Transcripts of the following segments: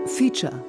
Feature.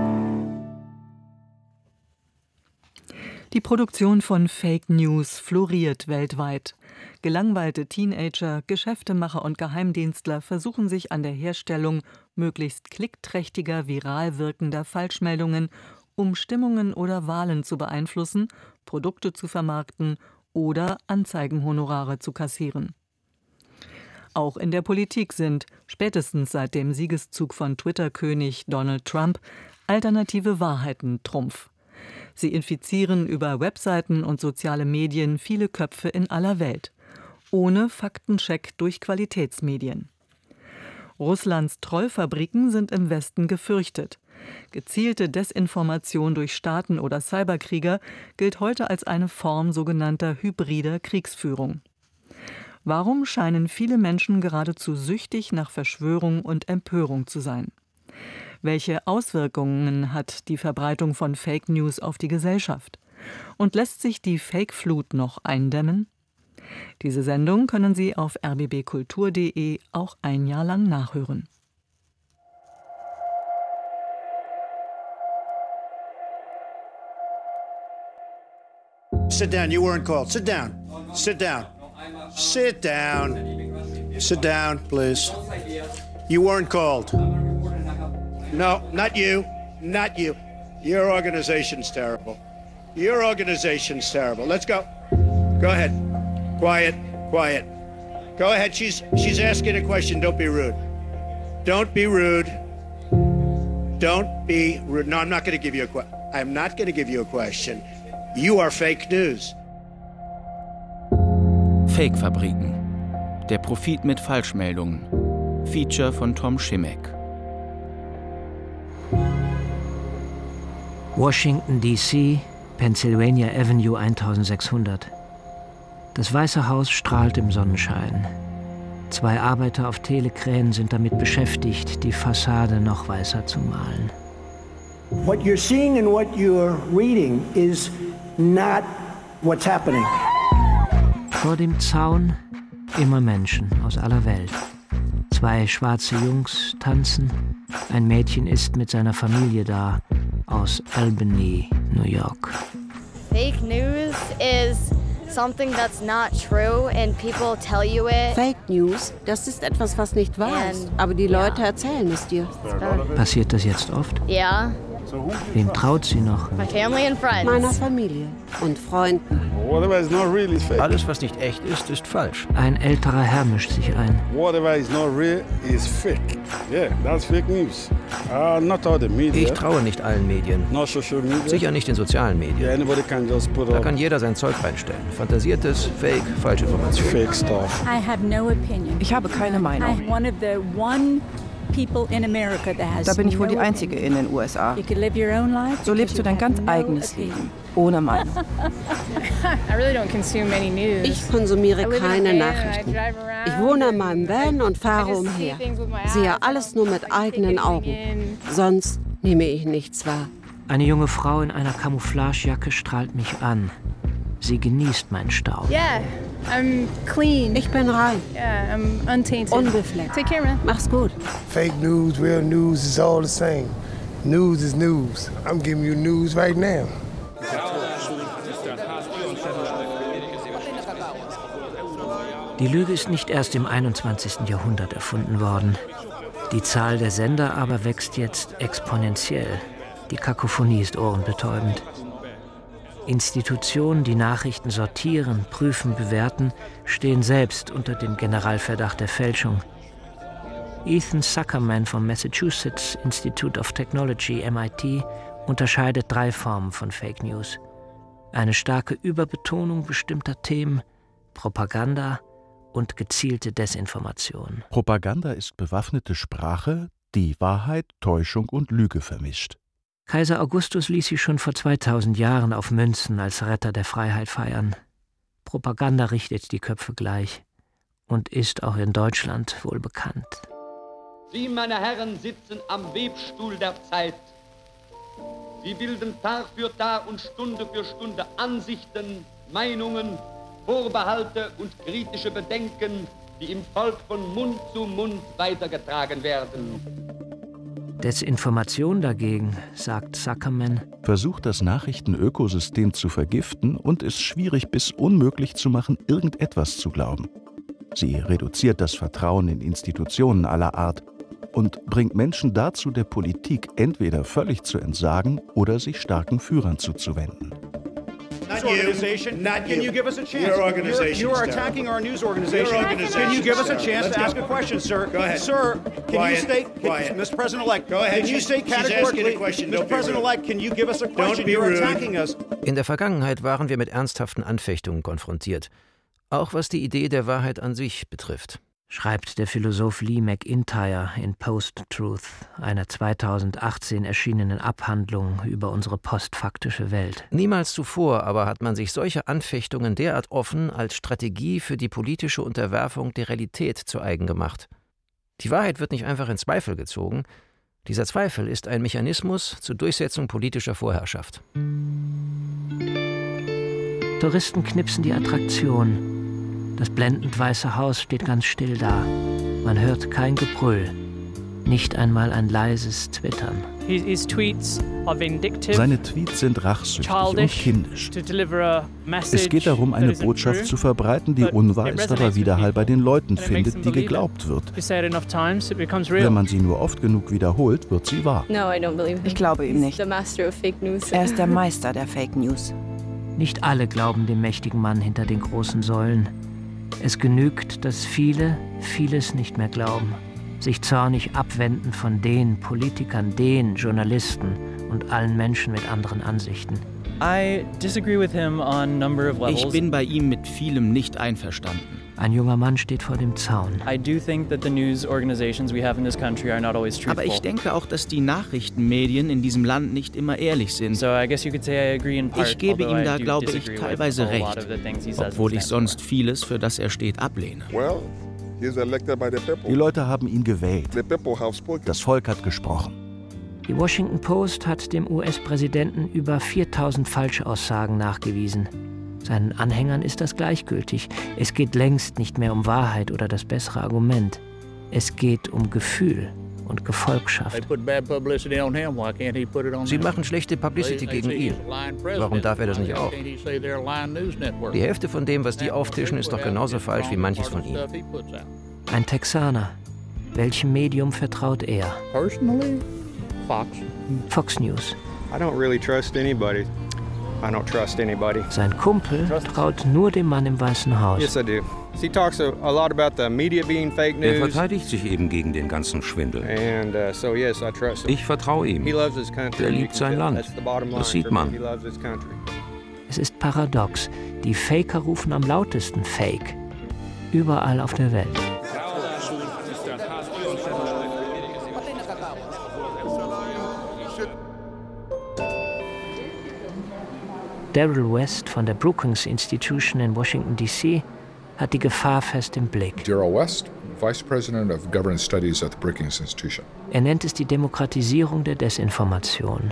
Die Produktion von Fake News floriert weltweit. Gelangweilte Teenager, Geschäftemacher und Geheimdienstler versuchen sich an der Herstellung möglichst klickträchtiger, viral wirkender Falschmeldungen, um Stimmungen oder Wahlen zu beeinflussen, Produkte zu vermarkten oder Anzeigenhonorare zu kassieren. Auch in der Politik sind, spätestens seit dem Siegeszug von Twitter-König Donald Trump, alternative Wahrheiten Trumpf. Sie infizieren über Webseiten und soziale Medien viele Köpfe in aller Welt. Ohne Faktencheck durch Qualitätsmedien. Russlands Trollfabriken sind im Westen gefürchtet. Gezielte Desinformation durch Staaten oder Cyberkrieger gilt heute als eine Form sogenannter hybrider Kriegsführung. Warum scheinen viele Menschen geradezu süchtig nach Verschwörung und Empörung zu sein? Welche Auswirkungen hat die Verbreitung von Fake News auf die Gesellschaft? Und lässt sich die Fake-Flut noch eindämmen? Diese Sendung können Sie auf rbbkultur.de auch ein Jahr lang nachhören. Sit down, you weren't called. Sit down. Sit down. Sit down. Sit down, please. You weren't called. No, not you. Not you. Your organization's terrible. Your organization's terrible. Let's go. Go ahead. Quiet. Quiet. Go ahead. She's asking a question. Don't be rude. Don't be rude. Don't be rude. No, I'm not going to give you a question. I'm not going to give you a question. You are fake news. Fake-Fabriken. Der Profit mit Falschmeldungen. Feature von Tom Schimek. Washington, D.C., Pennsylvania Avenue 1600. Das Weiße Haus strahlt im Sonnenschein. 2 Arbeiter auf Telekränen sind damit beschäftigt, die Fassade noch weißer zu malen. What you're seeing and what you're reading is not what's happening. Vor dem Zaun immer Menschen aus aller Welt. 2 schwarze Jungs tanzen. Ein Mädchen ist mit seiner Familie da, aus Albany, New York. Fake news is something that's not true and people tell you it. Fake News, das ist etwas, was nicht wahr ist, aber die Leute erzählen es dir. Passiert das jetzt oft? Ja. Wem traut sie noch? My family and friends. Meiner Familie und Freunden. Alles, was nicht echt ist, ist falsch. Ein älterer Herr mischt sich ein. Ich traue nicht allen Medien. Sicher nicht den sozialen Medien. Da kann jeder sein Zeug reinstellen. Fantasiertes, Fake, Falschinformation. Ich habe keine Meinung. Da bin ich wohl die Einzige in den USA. So lebst du dein ganz eigenes Leben, ohne Meinung. Ich konsumiere keine Nachrichten. Ich wohne in meinem Van und fahre umher. Sehe alles nur mit eigenen Augen. Sonst nehme ich nichts wahr. Eine junge Frau in einer Camouflagejacke strahlt mich an. Sie genießt meinen Staub. I'm clean. Ich bin rein. I'm untainted. Unbefleckt. Take care, man. Mach's gut. Fake news, real news is all the same. News is news. I'm giving you news right now. Die Lüge ist nicht erst im 21. Jahrhundert erfunden worden. Die Zahl der Sender aber wächst jetzt exponentiell. Die Kakophonie ist ohrenbetäubend. Institutionen, die Nachrichten sortieren, prüfen, bewerten, stehen selbst unter dem Generalverdacht der Fälschung. Ethan Zuckerman vom Massachusetts Institute of Technology, MIT, unterscheidet 3 Formen von Fake News. Eine starke Überbetonung bestimmter Themen, Propaganda und gezielte Desinformation. Propaganda ist bewaffnete Sprache, die Wahrheit, Täuschung und Lüge vermischt. Kaiser Augustus ließ sie schon vor 2000 Jahren auf Münzen als Retter der Freiheit feiern. Propaganda richtet die Köpfe gleich und ist auch in Deutschland wohl bekannt. Sie, meine Herren, sitzen am Webstuhl der Zeit. Sie bilden Tag für Tag und Stunde für Stunde Ansichten, Meinungen, Vorbehalte und kritische Bedenken, die im Volk von Mund zu Mund weitergetragen werden. Desinformation dagegen, sagt Zuckerman, versucht das Nachrichtenökosystem zu vergiften und es schwierig bis unmöglich zu machen, irgendetwas zu glauben. Sie reduziert das Vertrauen in Institutionen aller Art und bringt Menschen dazu, der Politik entweder völlig zu entsagen oder sich starken Führern zuzuwenden. Not organization. Not you. Can you give us a chance? Your organization. You are attacking our news organization. Can you give us a chance to ask a question, sir? Go ahead. Sir, can you state, Mr. President-elect, go ahead. Can you state categorically, Mr. President-elect, can you give us a question? You're attacking us. In der Vergangenheit waren wir mit ernsthaften Anfechtungen konfrontiert. Auch was die Idee der Wahrheit an sich betrifft. Schreibt der Philosoph Lee McIntyre in Post-Truth, einer 2018 erschienenen Abhandlung über unsere postfaktische Welt. Niemals zuvor aber hat man sich solche Anfechtungen derart offen als Strategie für die politische Unterwerfung der Realität zu eigen gemacht. Die Wahrheit wird nicht einfach in Zweifel gezogen. Dieser Zweifel ist ein Mechanismus zur Durchsetzung politischer Vorherrschaft. Touristen knipsen die Attraktion. Das blendend weiße Haus steht ganz still da. Man hört kein Gebrüll, nicht einmal ein leises Twittern. Seine Tweets sind rachsüchtig und kindisch. Es geht darum, eine Botschaft zu verbreiten, die unwahr ist, aber Widerhall bei den Leuten findet, die geglaubt wird. Wenn man sie nur oft genug wiederholt, wird sie wahr. Ich glaube ihm nicht. Er ist der Meister der Fake News. Nicht alle glauben dem mächtigen Mann hinter den großen Säulen. Es genügt, dass viele vieles nicht mehr glauben, sich zornig abwenden von den Politikern, den Journalisten und allen Menschen mit anderen Ansichten. Ich bin bei ihm mit vielem nicht einverstanden. Ein junger Mann steht vor dem Zaun. Aber ich denke auch, dass die Nachrichtenmedien in diesem Land nicht immer ehrlich sind. Ich gebe ihm da, glaube ich, teilweise recht, obwohl ich sonst vieles, für das er steht, ablehne. Die Leute haben ihn gewählt. Das Volk hat gesprochen. Die Washington Post hat dem US-Präsidenten über 4000 Falschaussagen nachgewiesen. Seinen Anhängern ist das gleichgültig. Es geht längst nicht mehr um Wahrheit oder das bessere Argument. Es geht um Gefühl und Gefolgschaft. Sie machen schlechte Publicity gegen ihn. Warum darf er das nicht auch? Die Hälfte von dem, was die auftischen, ist doch genauso falsch wie manches von ihnen. Ein Texaner. Welchem Medium vertraut er? Fox News. Sein Kumpel traut nur dem Mann im Weißen Haus. Er verteidigt sich eben gegen den ganzen Schwindel. Ich vertraue ihm. Er liebt sein Land. Das sieht man. Es ist paradox. Die Faker rufen am lautesten Fake. Überall auf der Welt. Daryl West von der Brookings Institution in Washington, D.C. hat die Gefahr fest im Blick. Daryl West, Vice President of Governance Studies at the Brookings Institution. Er nennt es die Demokratisierung der Desinformation.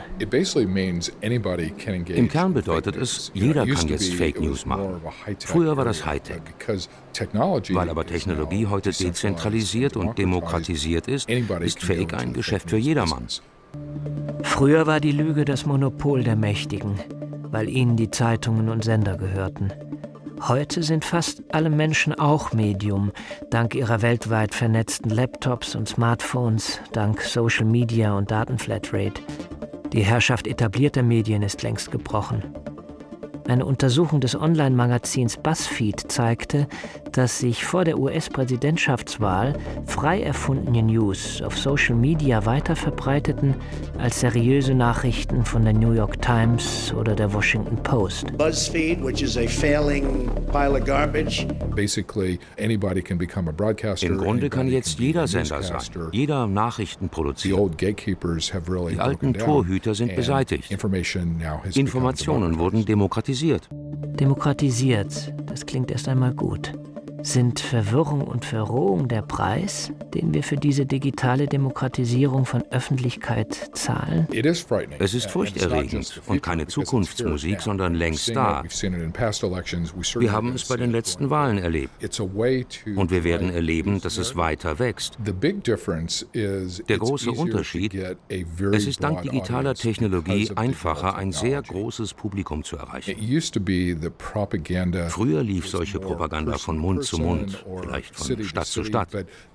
Im Kern bedeutet es, jeder kann jetzt Fake News machen. Früher war das Hightech. Weil aber Technologie heute dezentralisiert und demokratisiert ist Fake ein Geschäft für jedermann. Früher war die Lüge das Monopol der Mächtigen, weil ihnen die Zeitungen und Sender gehörten. Heute sind fast alle Menschen auch Medium, dank ihrer weltweit vernetzten Laptops und Smartphones, dank Social Media und Datenflatrate. Die Herrschaft etablierter Medien ist längst gebrochen. Eine Untersuchung des Online-Magazins BuzzFeed zeigte, dass sich vor der US-Präsidentschaftswahl frei erfundene News auf Social Media weiter verbreiteten als seriöse Nachrichten von der New York Times oder der Washington Post. BuzzFeed, which is a failing pile of garbage. Im Grunde kann jetzt jeder Sender sein, jeder Nachrichten produzieren. Die alten Torhüter sind beseitigt. Informationen wurden demokratisiert. Demokratisiert, das klingt erst einmal gut. Sind Verwirrung und Verrohung der Preis, den wir für diese digitale Demokratisierung von Öffentlichkeit zahlen? Es ist furchterregend und keine Zukunftsmusik, sondern längst da. Wir haben es bei den letzten Wahlen erlebt. Und wir werden erleben, dass es weiter wächst. Der große Unterschied: Es ist dank digitaler Technologie einfacher, ein sehr großes Publikum zu erreichen. Früher lief solche Propaganda von Mund zu Mund, vielleicht von Stadt zu Stadt.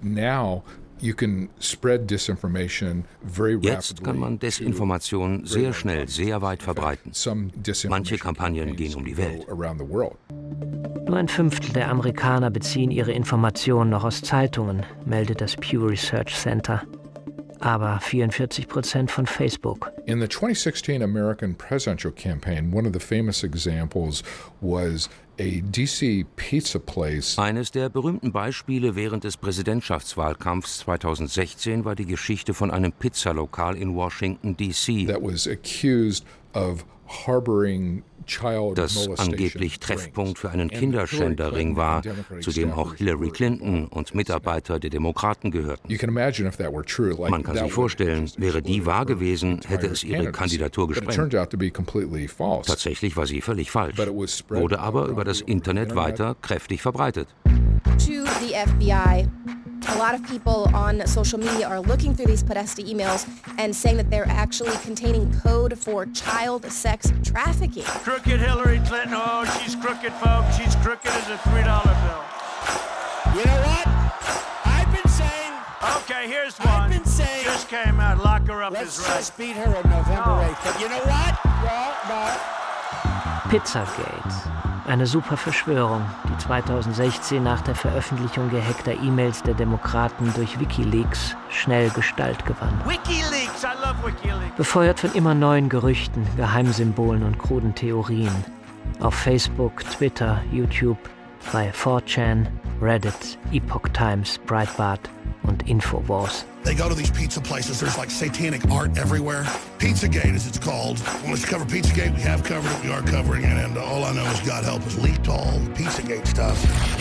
Jetzt kann man Desinformation sehr schnell, sehr weit verbreiten. Manche Kampagnen gehen um die Welt. Nur ein Fünftel der Amerikaner beziehen ihre Informationen noch aus Zeitungen, meldet das Pew Research Center. Aber 44% von Facebook. In the 2016 American presidential campaign, one of the famous examples was a DC pizza place. Eines der berühmten Beispiele während des Präsidentschaftswahlkampfs 2016 war die Geschichte von einem Pizzalokal in Washington, D.C. That was accused of harboring das angeblich Treffpunkt für einen Kinderschänderring war, zu dem auch Hillary Clinton und Mitarbeiter der Demokraten gehörten. Man kann sich vorstellen, wäre die wahr gewesen, hätte es ihre Kandidatur gesprengt. Tatsächlich war sie völlig falsch, wurde aber über das Internet weiter kräftig verbreitet. To the FBI. A lot of people on social media are looking through these Podesta emails and saying that they're actually containing code for child sex trafficking. Crooked Hillary Clinton, oh, she's crooked, folks. She's crooked as a $3 bill. You know what? I've been saying... Okay, here's one. I've been saying... Just came out, lock her up is right. Let's just beat her on November 8th. But you know what? Well, no. Pizzagate. Eine super Verschwörung, die 2016 nach der Veröffentlichung gehackter E-Mails der Demokraten durch WikiLeaks schnell Gestalt gewann. WikiLeaks, I love WikiLeaks. Befeuert von immer neuen Gerüchten, Geheimsymbolen und kruden Theorien. Auf Facebook, Twitter, YouTube, bei 4chan, Reddit, Epoch Times, Breitbart und Infowars. They go to these pizza places, there's like satanic art everywhere. Pizzagate, as it's called. Well, let's cover Pizzagate, we have covered it, we are covering it, and all I know is God help us leaked all the Pizzagate stuff.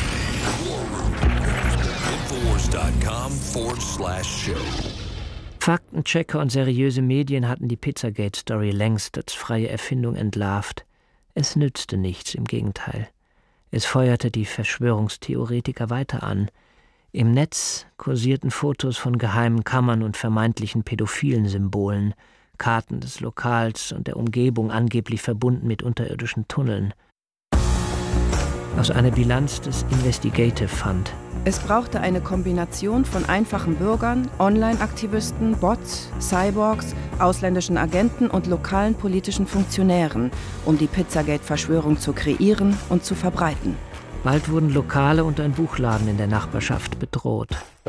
Infowars.com/show. Faktenchecker und seriöse Medien hatten die Pizzagate-Story längst als freie Erfindung entlarvt. Es nützte nichts, im Gegenteil. Es feuerte die Verschwörungstheoretiker weiter an. Im Netz kursierten Fotos von geheimen Kammern und vermeintlichen pädophilen Symbolen, Karten des Lokals und der Umgebung angeblich verbunden mit unterirdischen Tunneln. Aus einer Bilanz des Investigative Fund. Es brauchte eine Kombination von einfachen Bürgern, Online-Aktivisten, Bots, Cyborgs, ausländischen Agenten und lokalen politischen Funktionären, um die Pizzagate-Verschwörung zu kreieren und zu verbreiten. Bald wurden Lokale und ein Buchladen in der Nachbarschaft bedroht.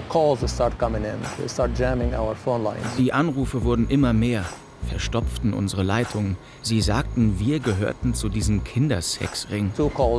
Die Anrufe wurden immer mehr, verstopften unsere Leitungen. Sie sagten, wir gehörten zu diesem Kindersexring.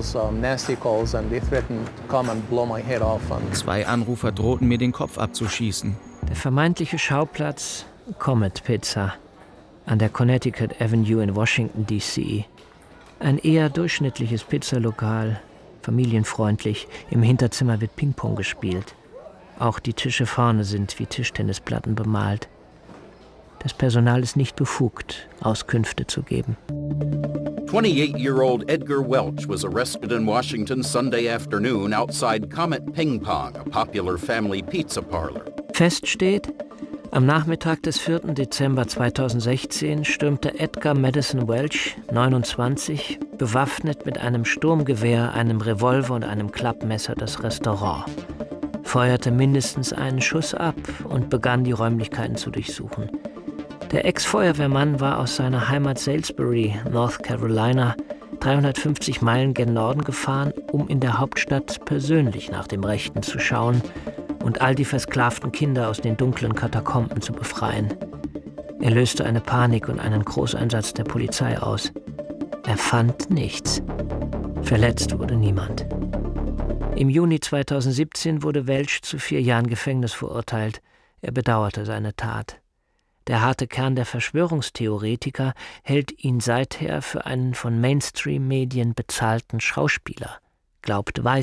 2 Anrufer drohten mir den Kopf abzuschießen. Der vermeintliche Schauplatz: Comet Pizza an der Connecticut Avenue in Washington, D.C. Ein eher durchschnittliches Pizzalokal, familienfreundlich, im Hinterzimmer wird Ping-Pong gespielt. Auch die Tische vorne sind wie Tischtennisplatten bemalt. Das Personal ist nicht befugt, Auskünfte zu geben. 28-year-old Edgar Welch was arrested in Washington Sunday afternoon outside Comet Ping Pong, a popular family pizza parlor. Fest steht, am Nachmittag des 4. Dezember 2016 stürmte Edgar Madison Welch, 29, bewaffnet mit einem Sturmgewehr, einem Revolver und einem Klappmesser das Restaurant, feuerte mindestens einen Schuss ab und begann, die Räumlichkeiten zu durchsuchen. Der Ex-Feuerwehrmann war aus seiner Heimat Salisbury, North Carolina, 350 Meilen gen Norden gefahren, um in der Hauptstadt persönlich nach dem Rechten zu schauen und all die versklavten Kinder aus den dunklen Katakomben zu befreien. Er löste eine Panik und einen Großeinsatz der Polizei aus. Er fand nichts. Verletzt wurde niemand. Im Juni 2017 wurde Welch zu 4 Jahren Gefängnis verurteilt. Er bedauerte seine Tat. Der harte Kern der Verschwörungstheoretiker hält ihn seither für einen von Mainstream-Medien bezahlten Schauspieler, glaubt weiter,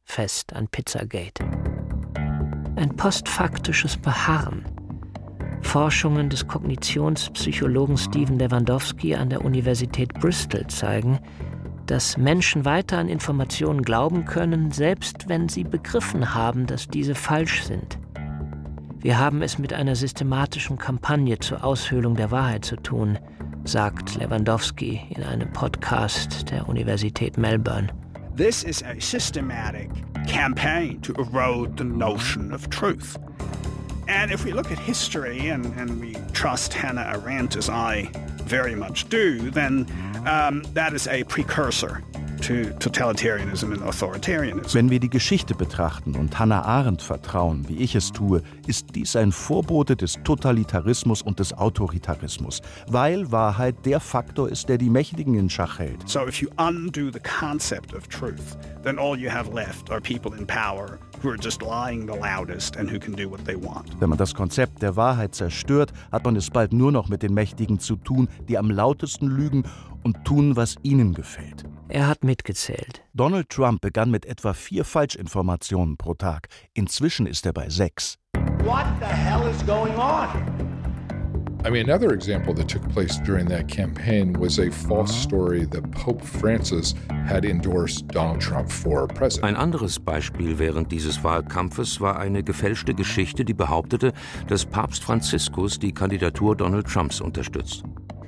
fest an Pizzagate. Ein postfaktisches Beharren. Forschungen des Kognitionspsychologen Stephen Lewandowski an der Universität Bristol zeigen, dass Menschen weiter an Informationen glauben können, selbst wenn sie begriffen haben, dass diese falsch sind. Wir haben es mit einer systematischen Kampagne zur Aushöhlung der Wahrheit zu tun, sagt Lewandowski in einem Podcast der Universität Melbourne. This is a systematic campaign to erode the notion of truth. And if we look at history and we trust Hannah Arendt as I very much do, then that is a precursor to totalitarianism and authoritarianism. Wenn wir die Geschichte betrachten und Hannah Arendt vertrauen, wie ich es tue, ist dies ein Vorbote des Totalitarismus und des Autoritarismus, weil Wahrheit der Faktor ist, der die Mächtigen in Schach hält. So if you undo the concept of truth, then all you have left are people in power who are just lying the loudest and who can do what they want. Wenn man das Konzept der Wahrheit zerstört, hat man es bald nur noch mit den Mächtigen zu tun, die am lautesten lügen und tun, was ihnen gefällt. Er hat mitgezählt. Donald Trump begann mit etwa 4 Falschinformationen pro Tag. Inzwischen ist er bei 6. What the hell is going on? I mean, another example that took place during that campaign was a false story that Pope Francis had endorsed Donald Trump for president. Ein anderes Beispiel während dieses Wahlkampfes war eine gefälschte Geschichte, die behauptete, dass Papst Franziskus die Kandidatur Donald Trumps unterstützt.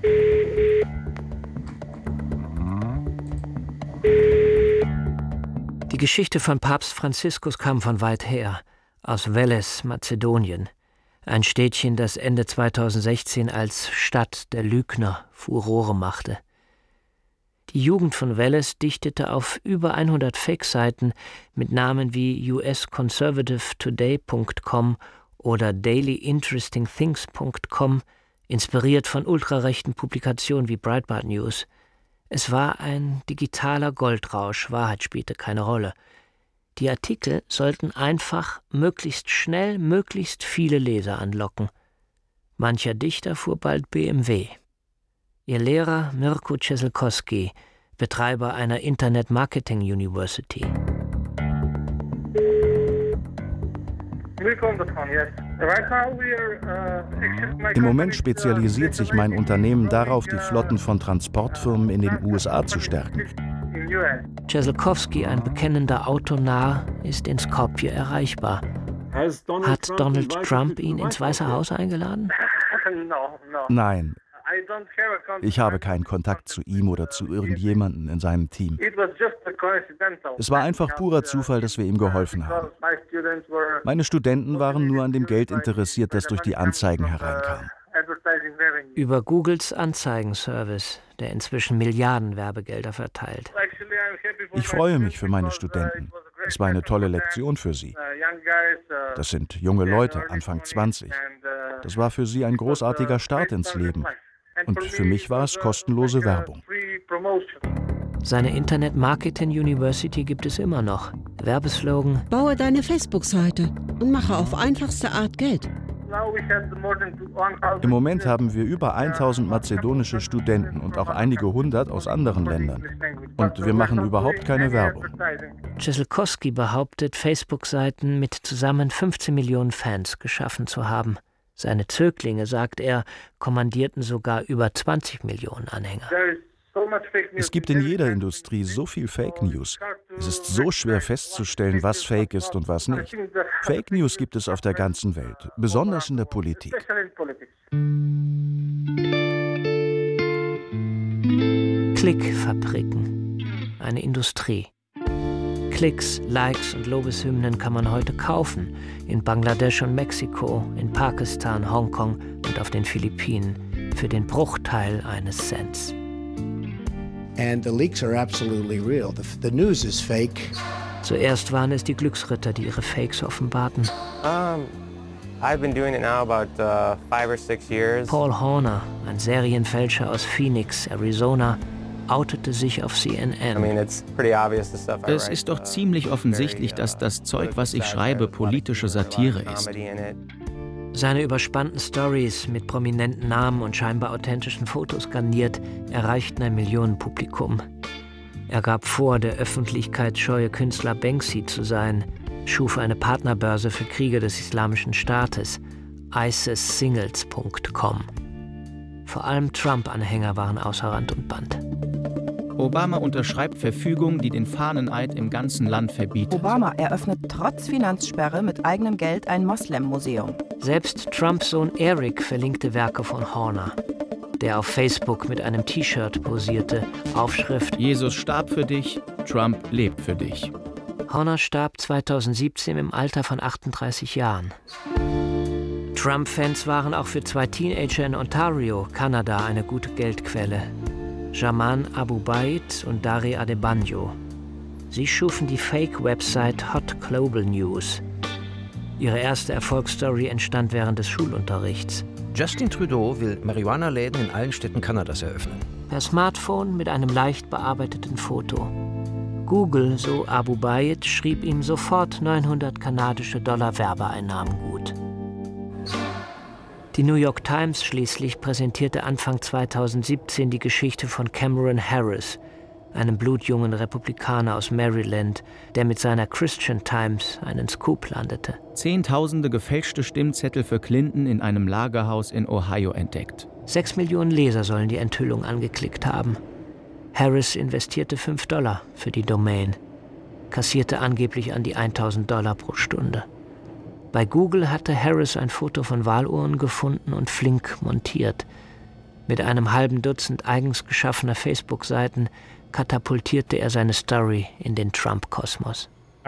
Die Geschichte von Papst Franziskus kam von weit her, aus Veles, Mazedonien. Ein Städtchen, das Ende 2016 als Stadt der Lügner Furore machte. Die Jugend von Veles dichtete auf über 100 Fake-Seiten mit Namen wie usconservativetoday.com oder dailyinterestingthings.com, inspiriert von ultrarechten Publikationen wie Breitbart News. Es war ein digitaler Goldrausch, Wahrheit spielte keine Rolle. Die Artikel sollten einfach, möglichst schnell, möglichst viele Leser anlocken. Mancher Dichter fuhr bald BMW. Ihr Lehrer Mirko Cieselkowski, Betreiber einer Internet Marketing University. Im Moment spezialisiert sich mein Unternehmen darauf, die Flotten von Transportfirmen in den USA zu stärken. Cieselkowski, ein bekennender Autonarr, ist in Skopje erreichbar. Hat Donald Trump ihn ins Weiße Haus eingeladen? Nein. Ich habe keinen Kontakt zu ihm oder zu irgendjemandem in seinem Team. Es war einfach purer Zufall, dass wir ihm geholfen haben. Meine Studenten waren nur an dem Geld interessiert, das durch die Anzeigen hereinkam. Über Googles Anzeigenservice, der inzwischen Milliarden Werbegelder verteilt. Ich freue mich für meine Studenten. Es war eine tolle Lektion für sie. Das sind junge Leute, Anfang 20. Das war für sie ein großartiger Start ins Leben. Und für mich war es kostenlose Werbung. Seine Internet Marketing University gibt es immer noch. Werbeslogan: Baue deine Facebook-Seite und mache auf einfachste Art Geld. Im Moment haben wir über 1000 mazedonische Studenten und auch einige hundert aus anderen Ländern. Und wir machen überhaupt keine Werbung. Cieselkowski behauptet, Facebook-Seiten mit zusammen 15 Millionen Fans geschaffen zu haben. Seine Zöglinge, sagt er, kommandierten sogar über 20 Millionen Anhänger. Es gibt in jeder Industrie so viel Fake News. Es ist so schwer festzustellen, was Fake ist und was nicht. Fake News gibt es auf der ganzen Welt, besonders in der Politik. Klickfabriken, eine Industrie. Klicks, Likes und Lobeshymnen kann man heute kaufen. In Bangladesch und Mexiko, in Pakistan, Hongkong und auf den Philippinen. Für den Bruchteil eines Cents. And the leaks are absolutely real. The news is fake. Zuerst waren es die Glücksritter, die ihre Fakes offenbarten. I've been doing it now about 5 or 6 years. Paul Horner, ein Serienfälscher aus Phoenix, Arizona, outete sich auf CNN. Es ist doch ziemlich offensichtlich, dass das Zeug, was ich schreibe, politische Satire ist. Seine überspannten Stories mit prominenten Namen und scheinbar authentischen Fotos garniert erreichten ein Millionenpublikum. Er gab vor, der öffentlichkeitsscheue Künstler Banksy zu sein, schuf eine Partnerbörse für Krieger des Islamischen Staates, ISISsingles.com. Vor allem Trump-Anhänger waren außer Rand und Band. Obama unterschreibt Verfügung, die den Fahneneid im ganzen Land verbietet. Obama eröffnet trotz Finanzsperre mit eigenem Geld ein Moslem-Museum. Selbst Trumps Sohn Eric verlinkte Werke von Horner, der auf Facebook mit einem T-Shirt posierte, Aufschrift: Jesus starb für dich, Trump lebt für dich. Horner starb 2017 im Alter von 38 Jahren. Trump-Fans waren auch für 2 Teenager in Ontario, Kanada, eine gute Geldquelle. Jaman Abubaid und Dari Adebanjo. Sie schufen die Fake-Website Hot Global News. Ihre erste Erfolgsstory entstand während des Schulunterrichts. Justin Trudeau will Marihuana-Läden in allen Städten Kanadas eröffnen. Per Smartphone mit einem leicht bearbeiteten Foto. Google, so Abubaid, schrieb ihm sofort 900 kanadische Dollar Werbeeinnahmen gut. Die New York Times schließlich präsentierte Anfang 2017 die Geschichte von Cameron Harris, einem blutjungen Republikaner aus Maryland, der mit seiner Christian Times einen Scoop landete. Zehntausende gefälschte Stimmzettel für Clinton in einem Lagerhaus in Ohio entdeckt. 6 Millionen Leser sollen die Enthüllung angeklickt haben. Harris investierte $5 für die Domain, kassierte angeblich an die $1.000 pro Stunde. Bei Google hatte Harris ein Foto von Wahlurnen gefunden und flink montiert. Mit einem halben Dutzend eigens geschaffener Facebook-Seiten katapultierte er seine Story in den Trump-Kosmos.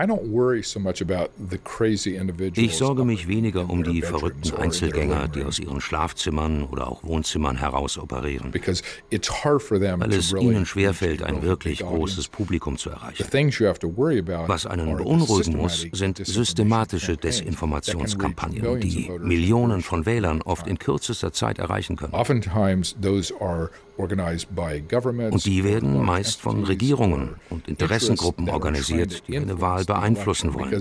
Ich sorge mich weniger um die verrückten Einzelgänger, die aus ihren Schlafzimmern oder auch Wohnzimmern heraus operieren, weil es ihnen schwerfällt, ein wirklich großes Publikum zu erreichen. Was einen beunruhigen muss, sind systematische Desinformationskampagnen, die Millionen von Wählern oft in kürzester Zeit erreichen können. Und die werden meist von Regierungen und Interessengruppen organisiert, die eine Wahl beeinflussen wollen.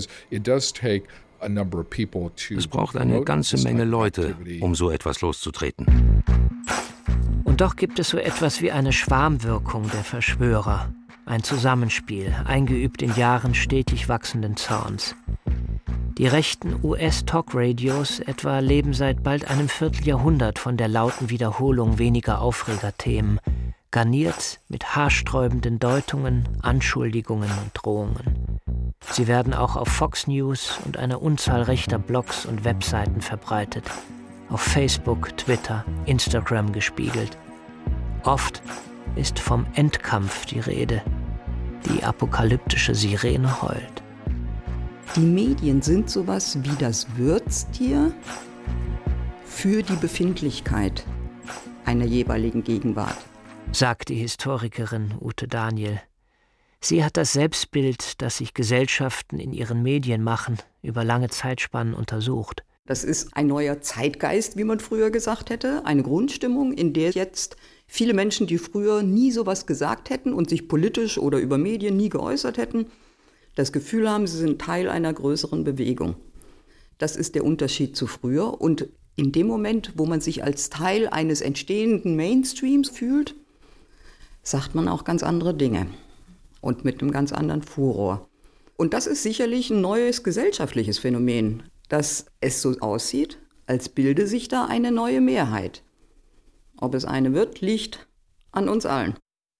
Es braucht eine ganze Menge Leute, um so etwas loszutreten. Und doch gibt es so etwas wie eine Schwarmwirkung der Verschwörer. Ein Zusammenspiel, eingeübt in Jahren stetig wachsenden Zorns. Die rechten US-Talkradios etwa leben seit bald einem Vierteljahrhundert von der lauten Wiederholung weniger Aufregerthemen, garniert mit haarsträubenden Deutungen, Anschuldigungen und Drohungen. Sie werden auch auf Fox News und einer Unzahl rechter Blogs und Webseiten verbreitet, auf Facebook, Twitter, Instagram gespiegelt. Oft ist vom Endkampf die Rede. Die apokalyptische Sirene heult. Die Medien sind sowas wie das Wirtstier für die Befindlichkeit einer jeweiligen Gegenwart, sagt die Historikerin Ute Daniel. Sie hat das Selbstbild, das sich Gesellschaften in ihren Medien machen, über lange Zeitspannen untersucht. Das ist ein neuer Zeitgeist, wie man früher gesagt hätte, eine Grundstimmung, in der jetzt viele Menschen, die früher nie sowas gesagt hätten und sich politisch oder über Medien nie geäußert hätten, das Gefühl haben, sie sind Teil einer größeren Bewegung. Das ist der Unterschied zu früher. Und in dem Moment, wo man sich als Teil eines entstehenden Mainstreams fühlt, sagt man auch ganz andere Dinge und mit einem ganz anderen Furor. Und das ist sicherlich ein neues gesellschaftliches Phänomen, dass es so aussieht, als bilde sich da eine neue Mehrheit. Ob es eine wird, liegt an uns allen.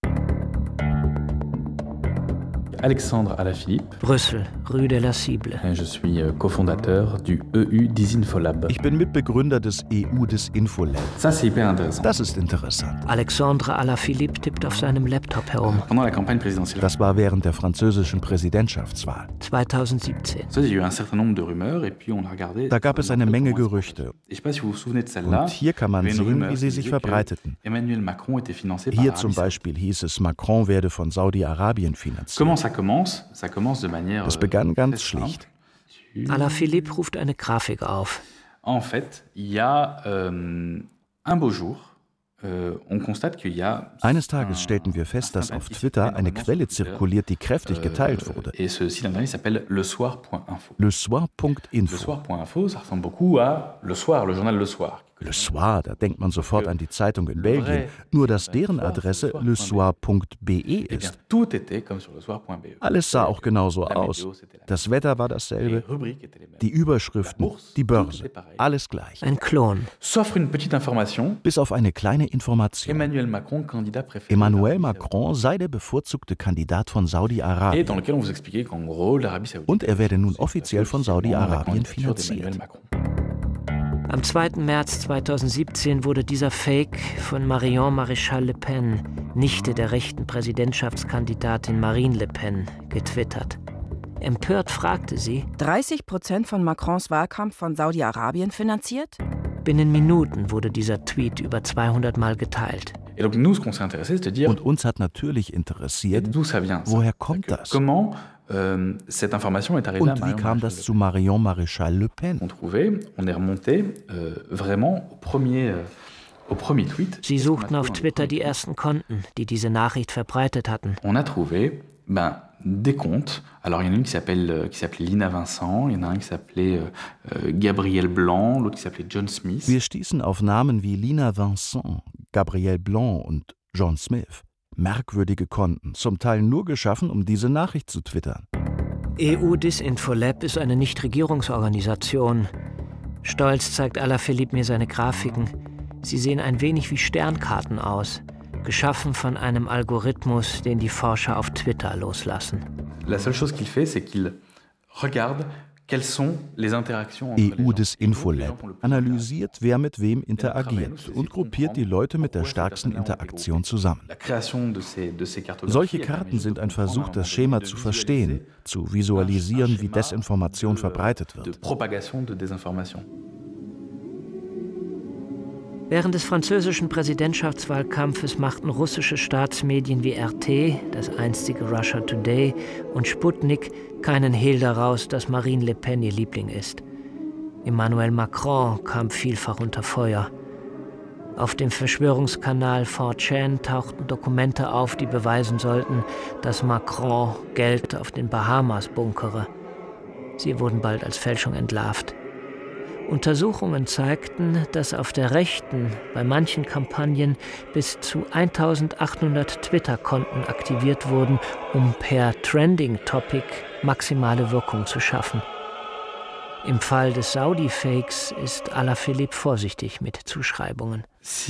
Alexandre Alaphilippe. Brüssel, Rue de la Cible. Je suis cofondateur du EU Disinfolab. Ich bin Mitbegründer des EU Disinfolab. Ça, c'est hyper intéressant. Das ist interessant. Alexandre Alaphilippe tippt auf seinem Laptop herum. Pendant la campagne présidentielle. Das war während der französischen Präsidentschaftswahl. 2017. Da gab es eine Menge Gerüchte. Und hier kann man sehen, wie sie sich verbreiteten. Hier zum Beispiel hieß es, Macron werde von Saudi-Arabien finanziert. Es begann ganz schlicht. Alaphilippe ruft eine Grafik auf. En fait, il y a un beau jour. Eines Tages stellten wir fest, dass auf Twitter eine Quelle zirkuliert, die kräftig geteilt wurde. Le Soir.info. Le Soir.info. Le Soir.info, ça ressemble beaucoup à Le Soir, le journal Le Soir. Le Soir, da denkt man sofort an die Zeitung in Belgien, nur dass deren Adresse lesoir.be ist. Alles sah auch genauso aus. Das Wetter war dasselbe, die Überschriften, die Börse, alles gleich. Ein Klon. Bis auf eine kleine Information. Emmanuel Macron sei der bevorzugte Kandidat von Saudi-Arabien. Und er werde nun offiziell von Saudi-Arabien finanziert. Am 2. März 2017 wurde dieser Fake von Marion Maréchal Le Pen, Nichte der rechten Präsidentschaftskandidatin Marine Le Pen, getwittert. Empört fragte sie: 30% von Macrons Wahlkampf von Saudi-Arabien finanziert? Binnen Minuten wurde dieser Tweet über 200 Mal geteilt. Und uns hat natürlich interessiert, woher kommt das? Und wie kam das zu Marion Maréchal Le Pen? Sie suchten auf Twitter die ersten Konten, die diese Nachricht verbreitet hatten. Des comptes. Alors, il y en a une qui s'appelait Lina Vincent, il y en a un qui s'appelait Gabriel Blanc, l'autre qui s'appelait John Smith. Wir stießen auf Namen wie Lina Vincent, Gabriel Blanc und John Smith. Merkwürdige Konten, zum Teil nur geschaffen, um diese Nachricht zu twittern. EU-Disinfolab ist eine Nichtregierungsorganisation. Stolz zeigt Alaphilippe mir seine Grafiken. Sie sehen ein wenig wie Sternkarten aus. Geschaffen von einem Algorithmus, den die Forscher auf Twitter loslassen. La seule chose qu'il fait, c'est qu'il regarde quelles sont les interactions entre EU-Disinfolab analysiert, wer mit wem interagiert und gruppiert die Leute mit der stärksten Interaktion zusammen. Solche Karten sind ein Versuch, das Schema zu verstehen, zu visualisieren, wie Desinformation verbreitet wird. Während des französischen Präsidentschaftswahlkampfes machten russische Staatsmedien wie RT, das einstige Russia Today und Sputnik keinen Hehl daraus, dass Marine Le Pen ihr Liebling ist. Emmanuel Macron kam vielfach unter Feuer. Auf dem Verschwörungskanal 4chan tauchten Dokumente auf, die beweisen sollten, dass Macron Geld auf den Bahamas bunkere. Sie wurden bald als Fälschung entlarvt. Untersuchungen zeigten, dass auf der Rechten bei manchen Kampagnen bis zu 1800 Twitter-Konten aktiviert wurden, um per Trending-Topic maximale Wirkung zu schaffen. Im Fall des Saudi-Fakes ist Alaphilippe vorsichtig mit Zuschreibungen.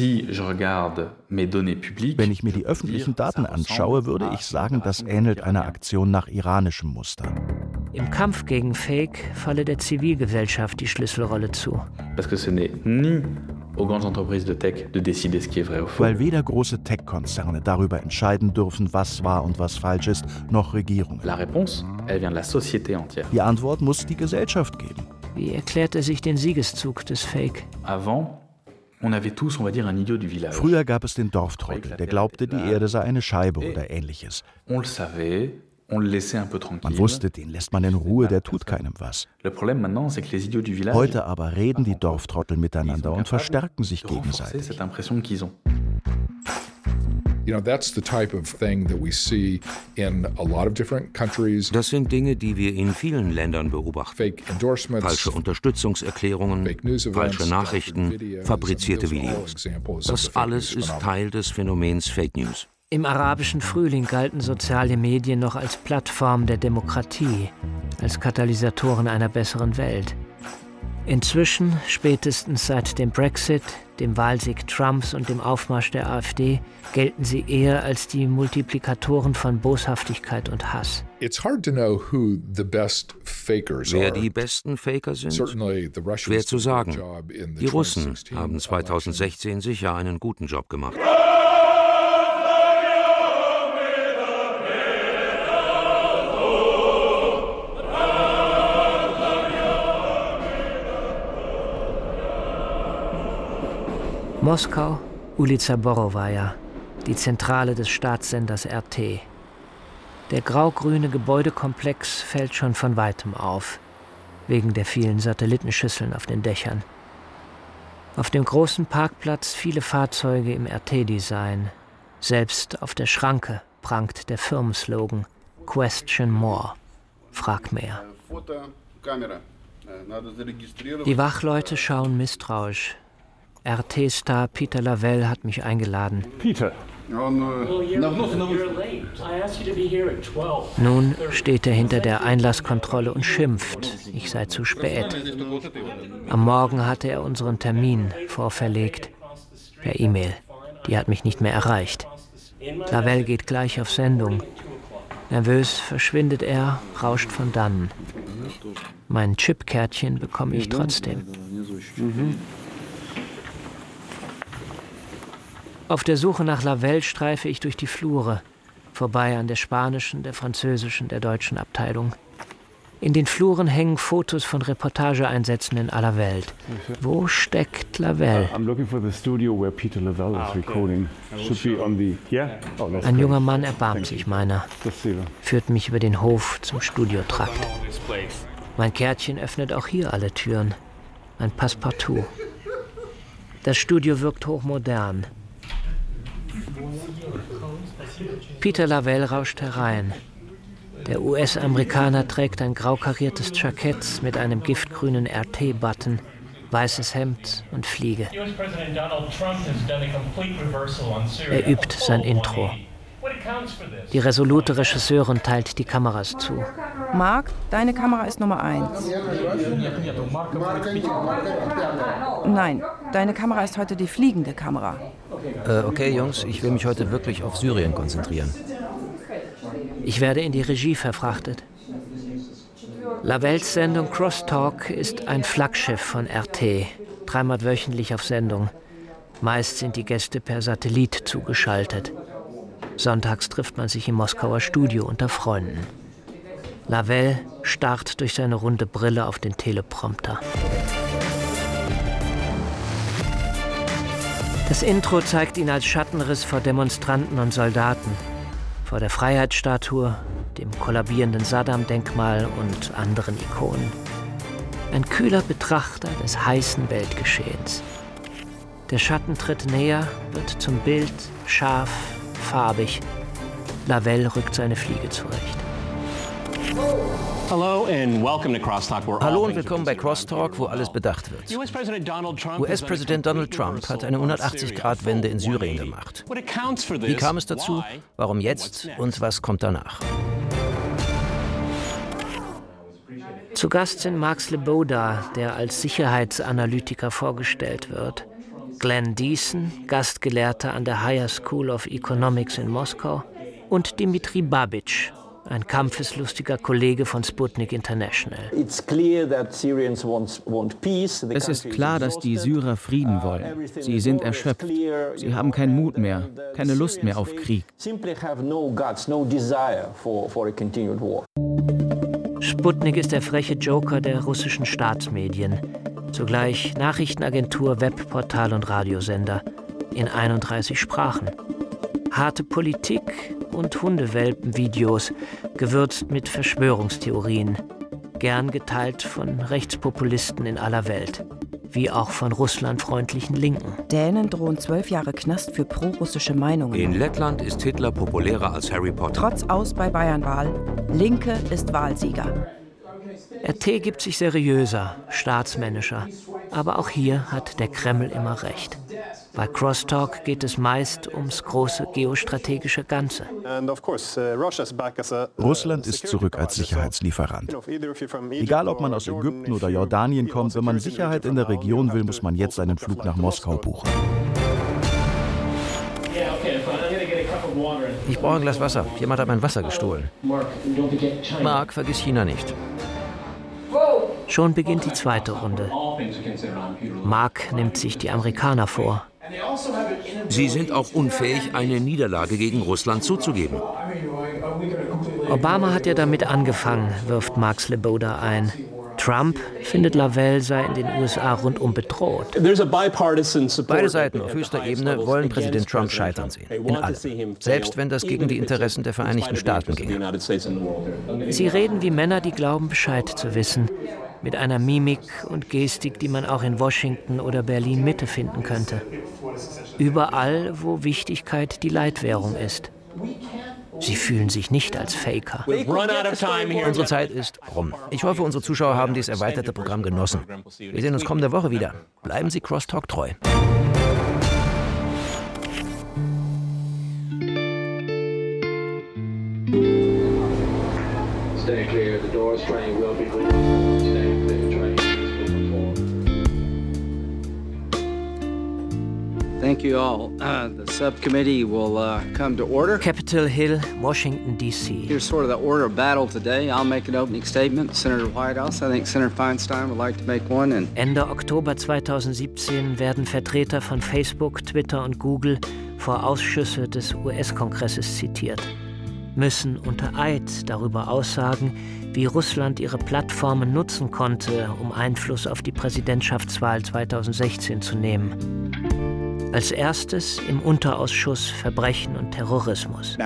Wenn ich mir die öffentlichen Daten anschaue, würde ich sagen, das ähnelt einer Aktion nach iranischem Muster. Im Kampf gegen Fake falle der Zivilgesellschaft die Schlüsselrolle zu. Weil weder große Tech-Konzerne darüber entscheiden dürfen, was wahr und was falsch ist, noch Regierungen. Die Antwort muss die Gesellschaft geben. Wie erklärt er sich den Siegeszug des Fake? Früher gab es den Dorftrottel, der glaubte, die Erde sei eine Scheibe oder ähnliches. Man wusste, den lässt man in Ruhe, der tut keinem was. Heute aber reden die Dorftrottel miteinander und verstärken sich gegenseitig. Das sind Dinge, die wir in vielen Ländern beobachten. Falsche Unterstützungserklärungen, falsche Nachrichten, fabrizierte Videos. Das alles ist Teil des Phänomens Fake News. Im arabischen Frühling galten soziale Medien noch als Plattform der Demokratie, als Katalysatoren einer besseren Welt. Inzwischen, spätestens seit dem Brexit, dem Wahlsieg Trumps und dem Aufmarsch der AfD, gelten sie eher als die Multiplikatoren von Boshaftigkeit und Hass. Wer die besten Faker sind, schwer zu sagen. Die Russen haben 2016 sicher einen guten Job gemacht. Moskau, Ulica Borowaja, die Zentrale des Staatssenders RT. Der grau-grüne Gebäudekomplex fällt schon von weitem auf, wegen der vielen Satellitenschüsseln auf den Dächern. Auf dem großen Parkplatz viele Fahrzeuge im RT-Design. Selbst auf der Schranke prangt der Firmenslogan Question More, frag mehr. Die Wachleute schauen misstrauisch. RT-Star Peter Lavelle hat mich eingeladen. Peter. Nun steht er hinter der Einlasskontrolle und schimpft, ich sei zu spät. Am Morgen hatte er unseren Termin vorverlegt. Per E-Mail. Die hat mich nicht mehr erreicht. Lavelle geht gleich auf Sendung. Nervös verschwindet er, rauscht von dannen. Mein Chipkärtchen bekomme ich trotzdem. Auf der Suche nach Lavelle streife ich durch die Flure, vorbei an der spanischen, der französischen, der deutschen Abteilung. In den Fluren hängen Fotos von Reportageeinsätzen in aller Welt. Wo steckt Lavelle? Ein junger Mann erbarmt sich meiner, führt mich über den Hof zum Studiotrakt. Mein Kärtchen öffnet auch hier alle Türen. Ein Passepartout. Das Studio wirkt hochmodern. Peter Lavelle rauscht herein. Der US-Amerikaner trägt ein grau kariertes Jackett mit einem giftgrünen RT-Button, weißes Hemd und Fliege. Er übt sein Intro. Die resolute Regisseurin teilt die Kameras zu. Mark, deine Kamera ist Nummer 1. Nein, deine Kamera ist heute die fliegende Kamera. Okay, Jungs, ich will mich heute wirklich auf Syrien konzentrieren. Ich werde in die Regie verfrachtet. Lavelles Sendung Crosstalk ist ein Flaggschiff von RT, 3-mal wöchentlich auf Sendung. Meist sind die Gäste per Satellit zugeschaltet. Sonntags trifft man sich im Moskauer Studio unter Freunden. Lavelle starrt durch seine runde Brille auf den Teleprompter. Das Intro zeigt ihn als Schattenriss vor Demonstranten und Soldaten, vor der Freiheitsstatue, dem kollabierenden Saddam-Denkmal und anderen Ikonen. Ein kühler Betrachter des heißen Weltgeschehens. Der Schatten tritt näher, wird zum Bild, scharf, farbig. Lavelle rückt seine Fliege zurecht. Hallo und willkommen bei Crosstalk, wo alles bedacht wird. US-Präsident Donald Trump hat eine 180-Grad-Wende in Syrien gemacht. Wie kam es dazu? Warum jetzt? Und was kommt danach? Zu Gast sind Mark Sleboda, der als Sicherheitsanalytiker vorgestellt wird, Glenn Deason, Gastgelehrter an der Higher School of Economics in Moskau, und Dimitri Babic, ein kampfeslustiger Kollege von Sputnik International. Es ist klar, dass die Syrer Frieden wollen. Sie sind erschöpft. Sie haben keinen Mut mehr, keine Lust mehr auf Krieg. Sputnik ist der freche Joker der russischen Staatsmedien. Zugleich Nachrichtenagentur, Webportal und Radiosender. In 31 Sprachen. Harte Politik und Hundewelpen-Videos, gewürzt mit Verschwörungstheorien. Gern geteilt von Rechtspopulisten in aller Welt. Wie auch von russlandfreundlichen Linken. Dänen drohen 12 Jahre Knast für prorussische Meinungen. In Lettland ist Hitler populärer als Harry Potter. Trotz Aus bei Bayernwahl. Linke ist Wahlsieger. RT gibt sich seriöser, staatsmännischer. Aber auch hier hat der Kreml immer recht. Bei Crosstalk geht es meist ums große geostrategische Ganze. Russland ist zurück als Sicherheitslieferant. Egal, ob man aus Ägypten oder Jordanien kommt, wenn man Sicherheit in der Region will, muss man jetzt einen Flug nach Moskau buchen. Ich brauche ein Glas Wasser. Jemand hat mein Wasser gestohlen. Mark, vergiss China nicht. Schon beginnt die zweite Runde. Mark nimmt sich die Amerikaner vor. Sie sind auch unfähig, eine Niederlage gegen Russland zuzugeben. Obama hat ja damit angefangen, wirft Mark Sleboda ein. Trump findet Lavelle sei in den USA rundum bedroht. Beide Seiten auf höchster Ebene wollen Präsident Trump scheitern sehen. In allem. Selbst wenn das gegen die Interessen der Vereinigten Staaten ginge. Sie reden wie Männer, die glauben, Bescheid zu wissen. Mit einer Mimik und Gestik, die man auch in Washington oder Berlin-Mitte finden könnte. Überall, wo Wichtigkeit die Leitwährung ist. Sie fühlen sich nicht als Faker. Unsere Zeit ist rum. Ich hoffe, unsere Zuschauer haben dieses erweiterte Programm genossen. Wir sehen uns kommende Woche wieder. Bleiben Sie Crosstalk treu. Stay clear, the doors train will be moving. Stay clear, train is moving forward. Thank you all. The subcommittee will come to order. Capitol Hill, Washington, D.C. Here's sort of the order of battle today. I'll make an opening statement. Senator Whitehouse, I think Senator Feinstein would like to make one. And Ende Oktober 2017 werden Vertreter von Facebook, Twitter und Google vor Ausschüsse des US-Kongresses zitiert, müssen unter Eid darüber aussagen, wie Russland ihre Plattformen nutzen konnte, um Einfluss auf die Präsidentschaftswahl 2016 zu nehmen. Als erstes im Unterausschuss Verbrechen und Terrorismus.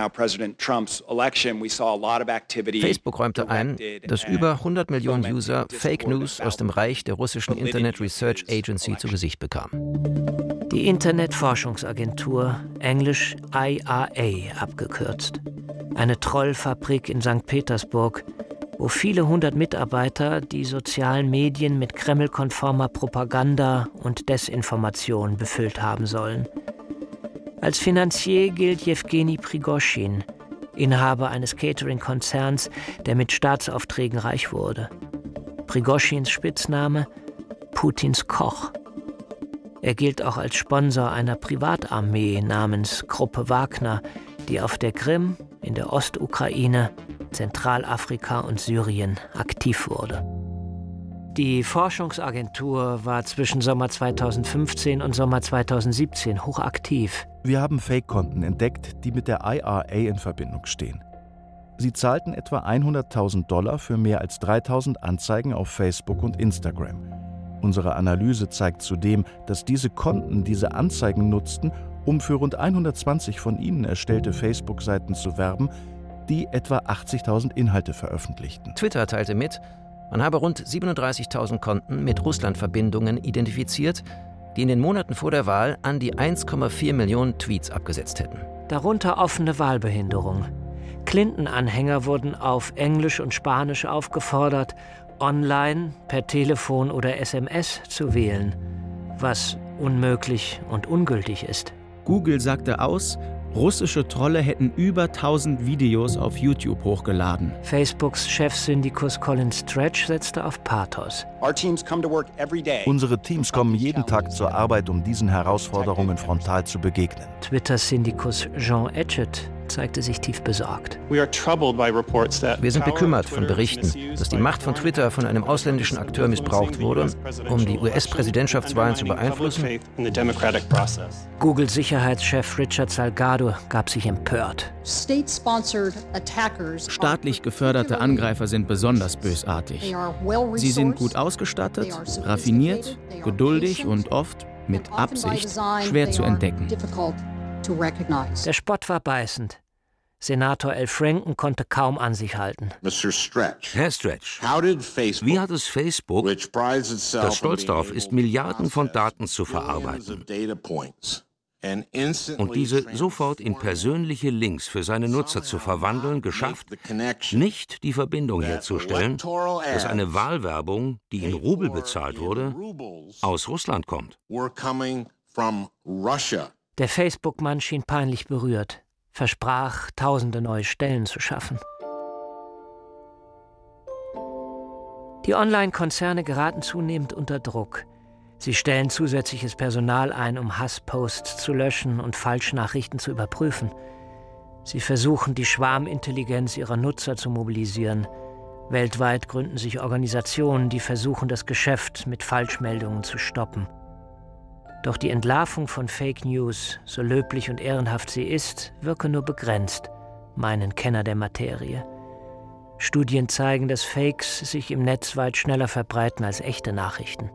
Facebook räumte ein, dass über 100 Millionen User Fake News aus dem Reich der russischen Internet Research Agency zu Gesicht bekamen. Die Internetforschungsagentur, englisch IRA abgekürzt. Eine Trollfabrik in St. Petersburg, wo viele hundert Mitarbeiter die sozialen Medien mit kremlkonformer Propaganda und Desinformation befüllt haben sollen. Als Finanzier gilt Jewgeni Prigoschin, Inhaber eines Catering-Konzerns, der mit Staatsaufträgen reich wurde. Prigoschins Spitzname: Putins Koch. Er gilt auch als Sponsor einer Privatarmee namens Gruppe Wagner, die auf der Krim, in der Ostukraine, Zentralafrika und Syrien aktiv wurde. Die Forschungsagentur war zwischen Sommer 2015 und Sommer 2017 hochaktiv. Wir haben Fake-Konten entdeckt, die mit der IRA in Verbindung stehen. Sie zahlten etwa $100.000 für mehr als 3.000 Anzeigen auf Facebook und Instagram. Unsere Analyse zeigt zudem, dass diese Konten diese Anzeigen nutzten, um für rund 120 von ihnen erstellte Facebook-Seiten zu werben, die etwa 80.000 Inhalte veröffentlichten. Twitter teilte mit, man habe rund 37.000 Konten mit Russland-Verbindungen identifiziert, die in den Monaten vor der Wahl an die 1,4 Millionen Tweets abgesetzt hätten. Darunter offene Wahlbehinderung. Clinton-Anhänger wurden auf Englisch und Spanisch aufgefordert, online, per Telefon oder SMS zu wählen, was unmöglich und ungültig ist. Google sagte aus, russische Trolle hätten über 1000 Videos auf YouTube hochgeladen. Facebooks Chefsyndikus Colin Stretch setzte auf Pathos. Unsere Teams kommen jeden Tag zur Arbeit, um diesen Herausforderungen frontal zu begegnen. Twitter-Syndikus Jean Etchett zeigte sich tief besorgt. Wir sind bekümmert von Berichten, dass die Macht von Twitter von einem ausländischen Akteur missbraucht wurde, um die US-Präsidentschaftswahlen zu beeinflussen. Google-Sicherheitschef Richard Salgado gab sich empört. Staatlich geförderte Angreifer sind besonders bösartig. Sie sind gut ausgestattet, raffiniert, geduldig und oft, mit Absicht, schwer zu entdecken. Der Spott war beißend. Senator Al Franken konnte kaum an sich halten. Herr Stretch, wie hat es Facebook, das stolz darauf ist, Milliarden von Daten zu verarbeiten und diese sofort in persönliche Links für seine Nutzer zu verwandeln, geschafft, nicht die Verbindung herzustellen, dass eine Wahlwerbung, die in Rubel bezahlt wurde, aus Russland kommt? Der Facebook-Mann schien peinlich berührt, versprach, tausende neue Stellen zu schaffen. Die Online-Konzerne geraten zunehmend unter Druck. Sie stellen zusätzliches Personal ein, um Hassposts zu löschen und Falschnachrichten zu überprüfen. Sie versuchen, die Schwarmintelligenz ihrer Nutzer zu mobilisieren. Weltweit gründen sich Organisationen, die versuchen, das Geschäft mit Falschmeldungen zu stoppen. Doch die Entlarvung von Fake News, so löblich und ehrenhaft sie ist, wirke nur begrenzt, meinen Kenner der Materie. Studien zeigen, dass Fakes sich im Netz weit schneller verbreiten als echte Nachrichten.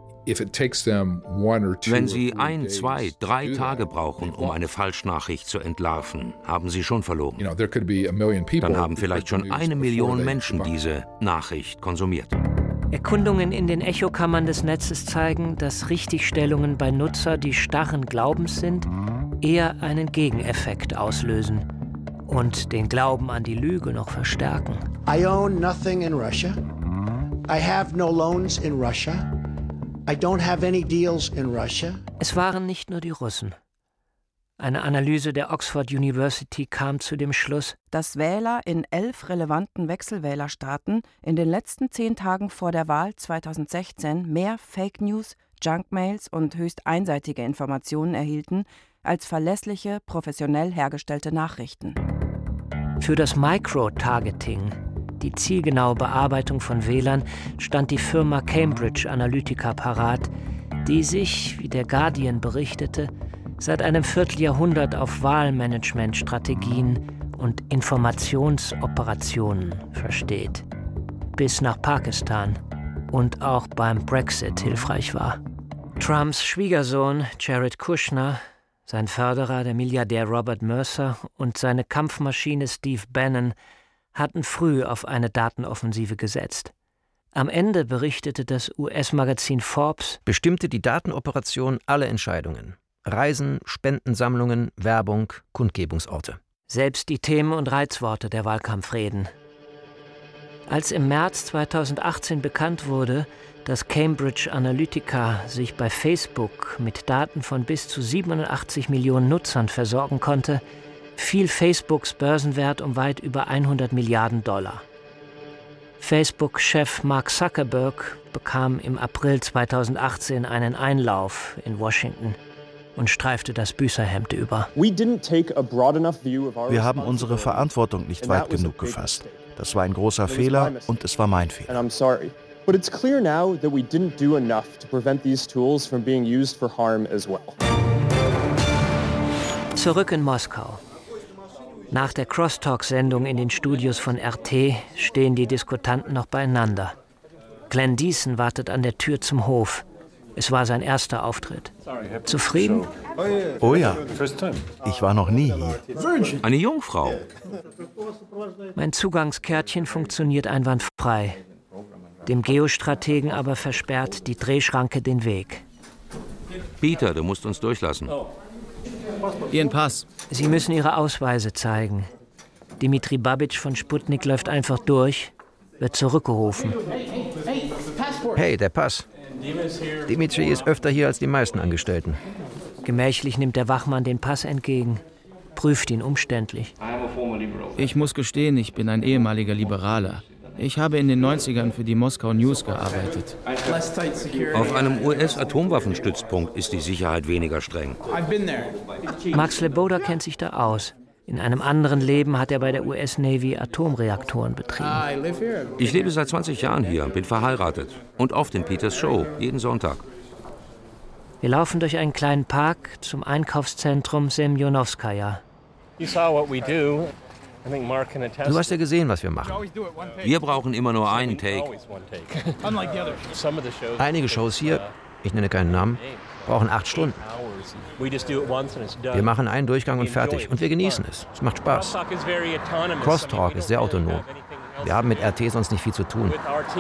Wenn Sie 1, 2, 3 Tage brauchen, um eine Falschnachricht zu entlarven, haben Sie schon verloren. Dann haben vielleicht schon 1 Million Menschen diese Nachricht konsumiert. Erkundungen in den Echokammern des Netzes zeigen, dass Richtigstellungen bei Nutzer, die starren Glaubens sind, eher einen Gegeneffekt auslösen. und den Glauben an die Lüge noch verstärken. I own nothing in Russia. I have no loans in Russia. I don't have any deals in Russia. Es waren nicht nur die Russen. Eine Analyse der Oxford University kam zu dem Schluss, dass Wähler in 11 relevanten Wechselwählerstaaten in den letzten 10 Tagen vor der Wahl 2016 mehr Fake News, Junkmails und höchst einseitige Informationen erhielten als verlässliche, professionell hergestellte Nachrichten. Für das Micro-Targeting, die zielgenaue Bearbeitung von Wählern, stand die Firma Cambridge Analytica parat, die sich, wie der Guardian berichtete, seit einem Vierteljahrhundert auf Wahlmanagementstrategien und Informationsoperationen versteht. Bis nach Pakistan und auch beim Brexit hilfreich war. Trumps Schwiegersohn Jared Kushner, sein Förderer, der Milliardär Robert Mercer und seine Kampfmaschine Steve Bannon hatten früh auf eine Datenoffensive gesetzt. Am Ende berichtete das US-Magazin Forbes, bestimmte die Datenoperation alle Entscheidungen. Reisen, Spendensammlungen, Werbung, Kundgebungsorte. Selbst die Themen und Reizworte der Wahlkampfreden. Als im März 2018 bekannt wurde, dass Cambridge Analytica sich bei Facebook mit Daten von bis zu 87 Millionen Nutzern versorgen konnte, fiel Facebooks Börsenwert um weit über 100 Milliarden $. Facebook-Chef Mark Zuckerberg bekam im April 2018 einen Einlauf in Washington und streifte das Büßerhemd über. Wir haben unsere Verantwortung nicht weit genug gefasst. Das war ein großer Fehler und es war mein Fehler. But it's clear now that we didn't do enough to prevent these tools from being used for harm as well. Zurück in Moskau. Nach der Crosstalk-Sendung in den Studios von RT stehen die Diskutanten noch beieinander. Glenn Deason wartet an der Tür zum Hof. Es war sein erster Auftritt. Zufrieden? Oh ja, ich war noch nie hier. Eine Jungfrau. Mein Zugangskärtchen funktioniert einwandfrei. Dem Geostrategen aber versperrt die Drehschranke den Weg. Peter, du musst uns durchlassen. Ihren Pass. Sie müssen Ihre Ausweise zeigen. Dimitri Babic von Sputnik läuft einfach durch, wird zurückgerufen. Hey, der Pass. Dimitri ist öfter hier als die meisten Angestellten. Gemächlich nimmt der Wachmann den Pass entgegen, prüft ihn umständlich. Ich muss gestehen, ich bin ein ehemaliger Liberaler. Ich habe in den 90ern für die Moskau News gearbeitet. Auf einem US-Atomwaffenstützpunkt ist die Sicherheit weniger streng. Max Leboda kennt sich da aus. In einem anderen Leben hat er bei der US-Navy Atomreaktoren betrieben. Ich lebe seit 20 Jahren hier, bin verheiratet und oft in Peters Show, jeden Sonntag. Wir laufen durch einen kleinen Park zum Einkaufszentrum Semjonowskaja. Du hast ja gesehen, was wir machen. Wir brauchen immer nur einen Take. Einige Shows hier, ich nenne keinen Namen, brauchen 8 Stunden. Wir machen einen Durchgang und fertig. Und wir genießen es. Es macht Spaß. Crosstalk ist sehr autonom. Wir haben mit RT sonst nicht viel zu tun.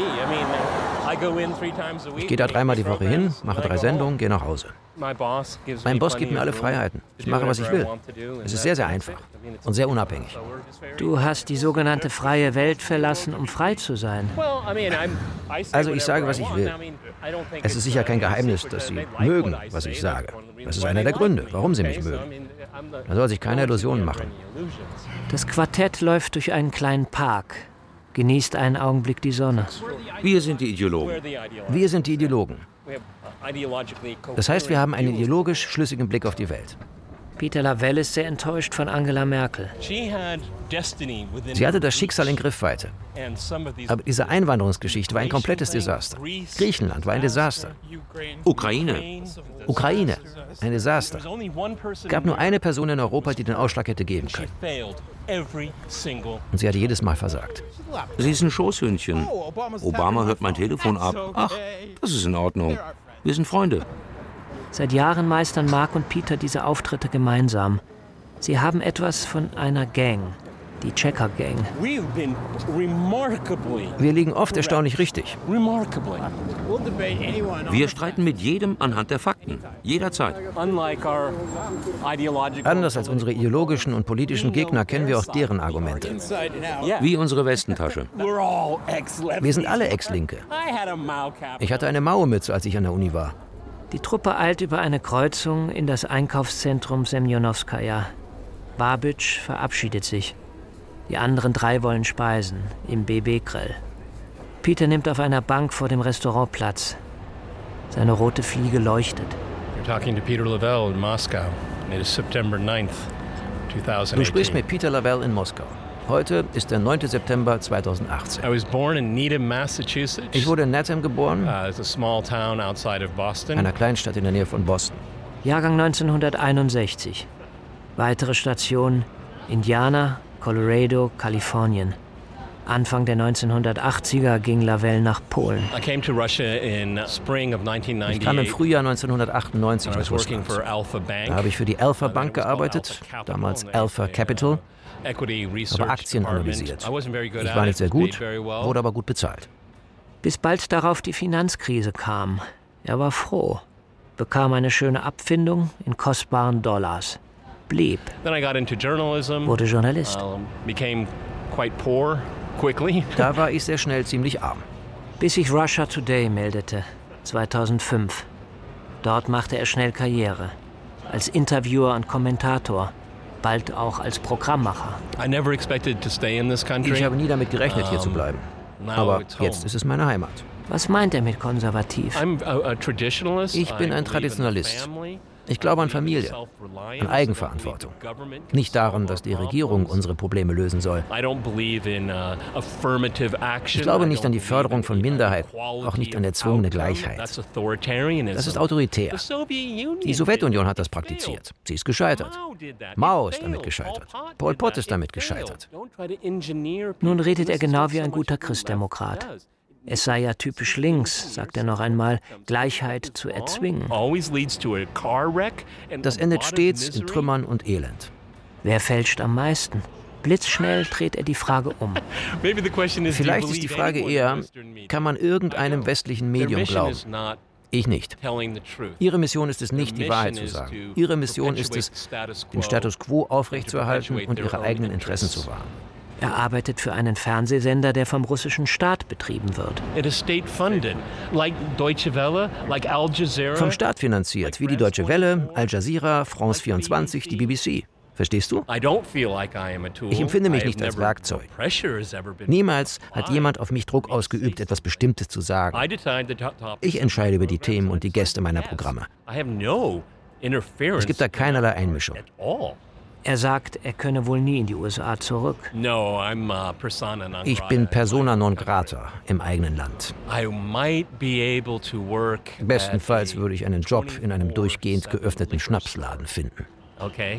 Ich gehe da 3-mal die Woche hin, mache 3 Sendungen, gehe nach Hause. Mein Boss gibt mir alle Freiheiten. Ich mache, was ich will. Es ist sehr, sehr einfach und sehr unabhängig. Du hast die sogenannte freie Welt verlassen, um frei zu sein. Also ich sage, was ich will. Es ist sicher kein Geheimnis, dass Sie mögen, was ich sage. Das ist einer der Gründe, warum Sie mich mögen. Da soll sich keine Illusionen machen. Das Quartett läuft durch einen kleinen Park, genießt einen Augenblick die Sonne. Wir sind die Ideologen. Wir sind die Ideologen. Das heißt, wir haben einen ideologisch schlüssigen Blick auf die Welt. Peter Lavelle ist sehr enttäuscht von Angela Merkel. Sie hatte das Schicksal in Griffweite. Aber diese Einwanderungsgeschichte war ein komplettes Desaster. Griechenland war ein Desaster. Ukraine, ein Desaster. Es gab nur eine Person in Europa, die den Ausschlag hätte geben können. Und sie hatte jedes Mal versagt. Sie ist ein Schoßhündchen. Obama hört mein Telefon ab. Ach, das ist in Ordnung. Wir sind Freunde. Seit Jahren meistern Mark und Peter diese Auftritte gemeinsam. Sie haben etwas von einer Gang. die Checker Gang. Wir liegen oft erstaunlich richtig. Wir streiten mit jedem anhand der Fakten, jederzeit. Anders als unsere ideologischen und politischen Gegner kennen wir auch deren Argumente. Wie unsere Westentasche. Wir sind alle Ex-Linke. Ich hatte eine Mao-Mütze, als ich an der Uni war. Die Truppe eilt über eine Kreuzung in das Einkaufszentrum Semjonowskaja. Babic verabschiedet sich. Die anderen 3 wollen speisen, im BB-Grill. Peter nimmt auf einer Bank vor dem Restaurant Platz. Seine rote Fliege leuchtet. Du sprichst mit Peter Lavelle in Moskau. Heute ist der 9. September 2018. Ich wurde in Needham geboren, einer Kleinstadt in der Nähe von Boston. Jahrgang 1961. Weitere Station: Indiana, Colorado, Kalifornien. Anfang der 1980er ging Lavelle nach Polen. Ich kam im Frühjahr 1998 nach Russland. Da habe ich für die Alpha Bank gearbeitet, damals Alpha Capital, habe Aktien analysiert. Ich war nicht sehr gut, wurde aber gut bezahlt. Bis bald darauf die Finanzkrise kam. Er war froh, bekam eine schöne Abfindung in kostbaren Dollars, blieb, wurde Journalist. Da war ich sehr schnell ziemlich arm. Bis sich Russia Today meldete, 2005. Dort machte er schnell Karriere, als Interviewer und Kommentator, bald auch als Programmmacher. Ich habe nie damit gerechnet, hier zu bleiben. Aber jetzt ist es meine Heimat. Was meint er mit konservativ? Ich bin ein Traditionalist. Ich glaube an Familie, an Eigenverantwortung. Nicht daran, dass die Regierung unsere Probleme lösen soll. Ich glaube nicht an die Förderung von Minderheiten, auch nicht an erzwungene Gleichheit. Das ist autoritär. Die Sowjetunion hat das praktiziert. Sie ist gescheitert. Mao ist damit gescheitert. Pol Pot ist damit gescheitert. Nun redet er genau wie ein guter Christdemokrat. Es sei ja typisch links, sagt er noch einmal, Gleichheit zu erzwingen. Das endet stets in Trümmern und Elend. Wer fälscht am meisten? Blitzschnell dreht er die Frage um. Vielleicht ist die Frage eher, kann man irgendeinem westlichen Medium glauben? Ich nicht. Ihre Mission ist es nicht, die Wahrheit zu sagen. Ihre Mission ist es, den Status quo aufrechtzuerhalten und ihre eigenen Interessen zu wahren. Er arbeitet für einen Fernsehsender, der vom russischen Staat betrieben wird. Vom Staat finanziert, wie die Deutsche Welle, Al Jazeera, France 24, die BBC. Verstehst du? Ich empfinde mich nicht als Werkzeug. Niemals hat jemand auf mich Druck ausgeübt, etwas Bestimmtes zu sagen. Ich entscheide über die Themen und die Gäste meiner Programme. Es gibt da keinerlei Einmischung. Er sagt, er könne wohl nie in die USA zurück. Ich bin persona non grata im eigenen Land. Bestenfalls würde ich einen Job in einem durchgehend geöffneten Schnapsladen finden. Okay.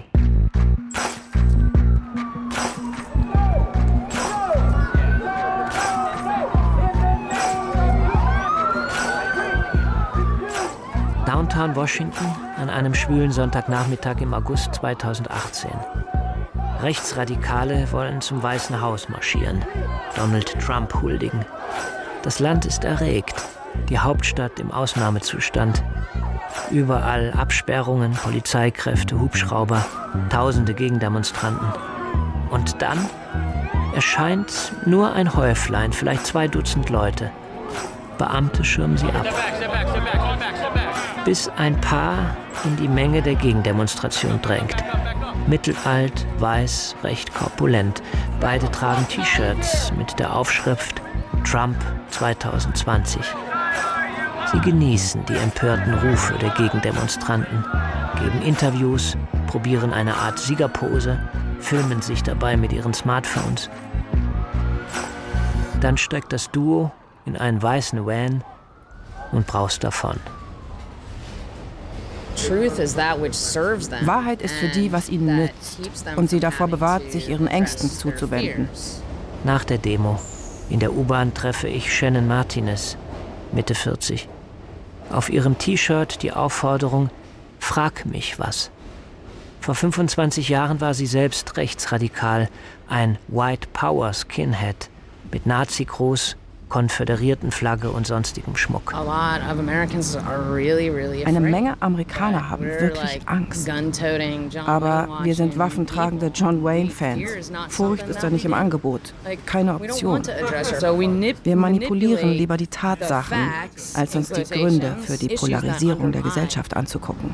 Downtown Washington an einem schwülen Sonntagnachmittag im August 2018. Rechtsradikale wollen zum Weißen Haus marschieren, Donald Trump huldigen. Das Land ist erregt, die Hauptstadt im Ausnahmezustand. Überall Absperrungen, Polizeikräfte, Hubschrauber, tausende Gegendemonstranten. Und dann erscheint nur ein Häuflein, vielleicht 2 Dutzend Leute. Beamte schirmen sie ab. Bis ein Paar in die Menge der Gegendemonstration drängt. Mittelalt, weiß, recht korpulent. Beide tragen T-Shirts mit der Aufschrift Trump 2020. Sie genießen die empörten Rufe der Gegendemonstranten, geben Interviews, probieren eine Art Siegerpose, filmen sich dabei mit ihren Smartphones. Dann steigt das Duo in einen weißen Van und braust davon. Wahrheit ist für die, was ihnen nützt und sie davor bewahrt, sich ihren Ängsten zuzuwenden. Nach der Demo in der U-Bahn treffe ich Shannon Martinez, Mitte 40. Auf ihrem T-Shirt die Aufforderung, frag mich was. Vor 25 Jahren war sie selbst rechtsradikal, ein White Power Skinhead mit Nazi-Gruß, Konföderiertenflagge und sonstigem Schmuck. Eine Menge Amerikaner haben wirklich Angst. Aber wir sind waffentragende John Wayne-Fans. Furcht ist da nicht im Angebot. Keine Option. Wir manipulieren lieber die Tatsachen, als uns die Gründe für die Polarisierung der Gesellschaft anzugucken.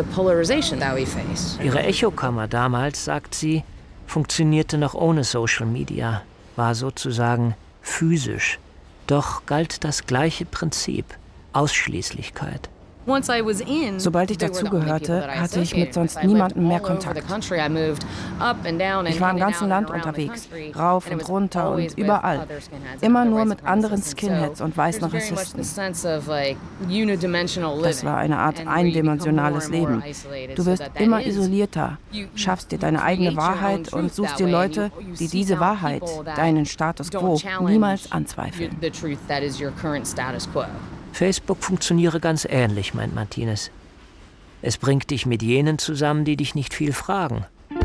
Ihre Echokammer damals, sagt sie, funktionierte noch ohne Social Media, war sozusagen physisch. Doch galt das gleiche Prinzip: Ausschließlichkeit. Sobald ich dazugehörte, hatte ich mit sonst niemandem mehr Kontakt. Ich war im ganzen Land unterwegs, rauf und runter und überall. Immer nur mit anderen Skinheads und weißen Rassisten. Das war eine Art eindimensionales Leben. Du wirst immer isolierter, schaffst dir deine eigene Wahrheit und suchst dir Leute, die diese Wahrheit, deinen Status quo, niemals anzweifeln. Facebook funktioniere ganz ähnlich, meint Martinez. Es bringt dich mit jenen zusammen, die dich nicht viel fragen.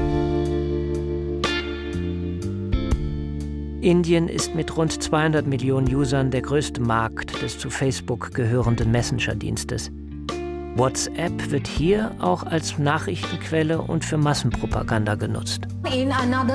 Indien ist mit rund 200 Millionen Usern der größte Markt des zu Facebook gehörenden Messenger-Dienstes. WhatsApp wird hier auch als Nachrichtenquelle und für Massenpropaganda genutzt. In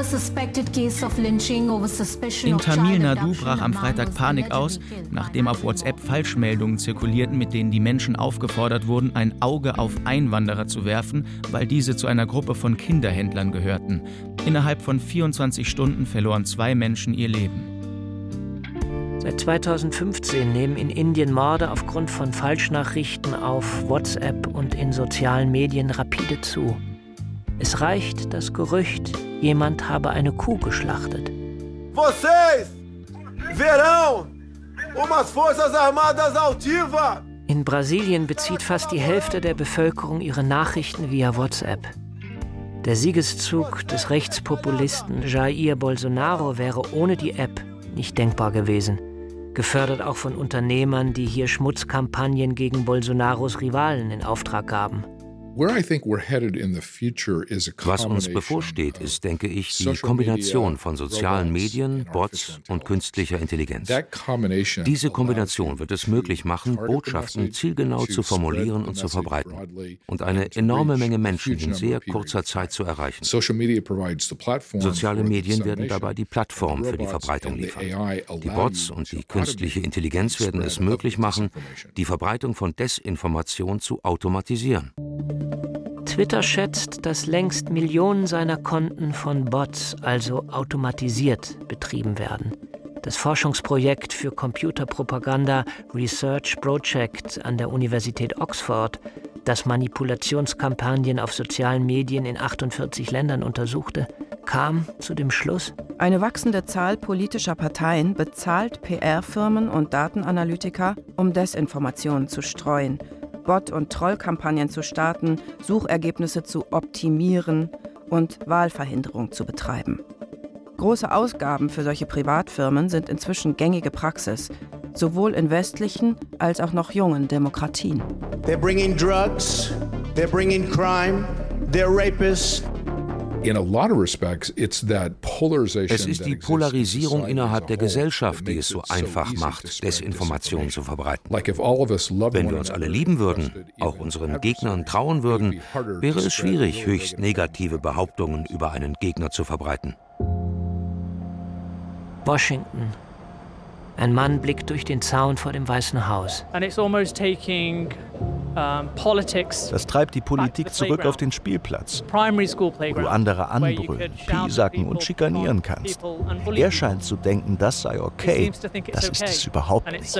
Tamil Nadu brach am Freitag Panik aus, nachdem auf WhatsApp Falschmeldungen zirkulierten, mit denen die Menschen aufgefordert wurden, ein Auge auf Einwanderer zu werfen, weil diese zu einer Gruppe von Kinderhändlern gehörten. Innerhalb von 24 Stunden verloren 2 Menschen ihr Leben. Seit 2015 nehmen in Indien Morde aufgrund von Falschnachrichten auf WhatsApp und in sozialen Medien rapide zu. Es reicht das Gerücht, jemand habe eine Kuh geschlachtet. Vocês verão umas Forças Armadas altivas! In Brasilien bezieht fast die Hälfte der Bevölkerung ihre Nachrichten via WhatsApp. Der Siegeszug des Rechtspopulisten Jair Bolsonaro wäre ohne die App nicht denkbar gewesen. Gefördert auch von Unternehmern, die hier Schmutzkampagnen gegen Bolsonaros Rivalen in Auftrag gaben. Was uns bevorsteht, ist, denke ich, die Kombination von sozialen Medien, Bots und künstlicher Intelligenz. Diese Kombination wird es möglich machen, Botschaften zielgenau zu formulieren und zu verbreiten und eine enorme Menge Menschen in sehr kurzer Zeit zu erreichen. Soziale Medien werden dabei die Plattform für die Verbreitung liefern. Die Bots und die künstliche Intelligenz werden es möglich machen, die Verbreitung von Desinformation zu automatisieren. Twitter schätzt, dass längst Millionen seiner Konten von Bots, also automatisiert, betrieben werden. Das Forschungsprojekt für Computerpropaganda Research Project an der Universität Oxford, das Manipulationskampagnen auf sozialen Medien in 48 Ländern untersuchte, kam zu dem Schluss: Eine wachsende Zahl politischer Parteien bezahlt PR-Firmen und Datenanalytiker, um Desinformationen zu streuen, Bot- und Trollkampagnen zu starten, Suchergebnisse zu optimieren und Wahlverhinderung zu betreiben. Große Ausgaben für solche Privatfirmen sind inzwischen gängige Praxis, sowohl in westlichen als auch noch jungen Demokratien. They're bringing drugs, they're bringing crime, they're rapists. Es ist die Polarisierung innerhalb der Gesellschaft, die es so einfach macht, Desinformationen zu verbreiten. Wenn wir uns alle lieben würden, auch unseren Gegnern trauen würden, wäre es schwierig, höchst negative Behauptungen über einen Gegner zu verbreiten. Washington. Ein Mann blickt durch den Zaun vor dem Weißen Haus. Das treibt die Politik zurück auf den Spielplatz, wo du andere anbrüllen, piesacken und schikanieren kannst. Er scheint zu denken, das sei okay. Das ist es überhaupt nicht.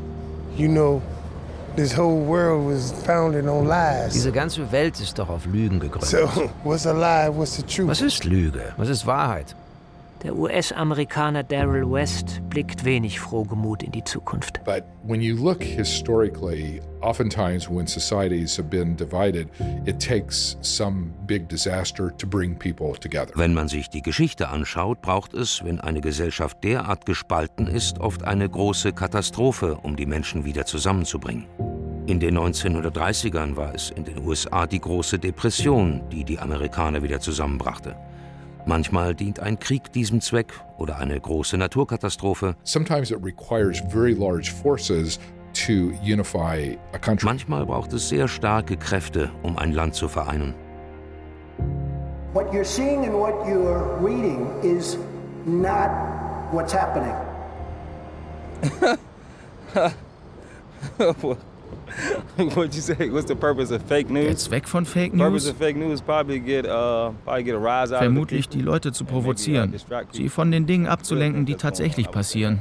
Diese ganze Welt ist doch auf Lügen gegründet. Was ist Lüge? Was ist Wahrheit? Der US-Amerikaner Darrell West blickt wenig frohgemut in die Zukunft. But when you look historically, oftentimes when societies have been divided, it takes some big disaster to bring people together. Wenn man sich die Geschichte anschaut, braucht es, wenn eine Gesellschaft derart gespalten ist, oft eine große Katastrophe, um die Menschen wieder zusammenzubringen. In den 1930ern war es in den USA die große Depression, die die Amerikaner wieder zusammenbrachte. Manchmal dient ein Krieg diesem Zweck oder eine große Naturkatastrophe. Sometimes it requires very large forces to unify a country. Manchmal braucht es sehr starke Kräfte, um ein Land zu vereinen. What you're seeing and what you're reading is not what's happening. What'd you say? What's the purpose of fake news? Der Zweck von Fake News? Vermutlich die Leute zu provozieren, sie von den Dingen abzulenken, die tatsächlich passieren.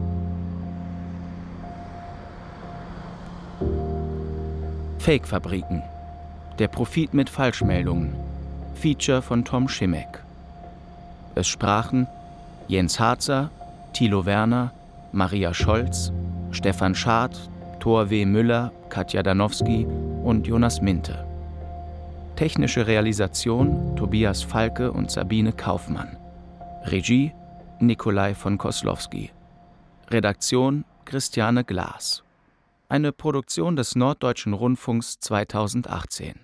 Fake-Fabriken. Der Profit mit Falschmeldungen. Feature von Tom Schimek. Es sprachen Jens Harzer, Thilo Werner, Maria Scholz, Stefan Schad, Thor W. Müller, Katja Danowski und Jonas Minte. Technische Realisation Tobias Falke und Sabine Kaufmann. Regie Nikolai von Koslowski. Redaktion Christiane Glas. Eine Produktion des Norddeutschen Rundfunks 2018.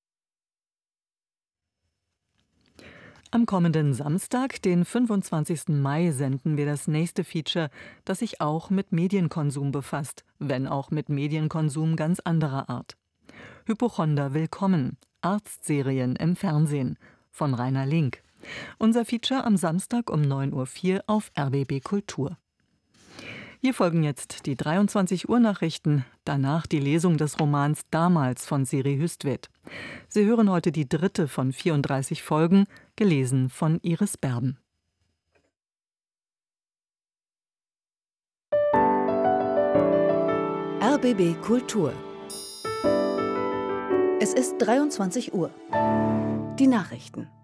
Am kommenden Samstag, den 25. Mai, senden wir das nächste Feature, das sich auch mit Medienkonsum befasst, wenn auch mit Medienkonsum ganz anderer Art. Hypochonder willkommen, Arztserien im Fernsehen von Rainer Link. Unser Feature am Samstag um 9:04 Uhr auf RBB Kultur. Hier folgen jetzt die 23 Uhr Nachrichten, danach die Lesung des Romans Damals von Siri Hüstvedt. Sie hören heute die 3. von 34 Folgen, gelesen von Iris Berben. RBB Kultur. Es ist 23 Uhr. Die Nachrichten.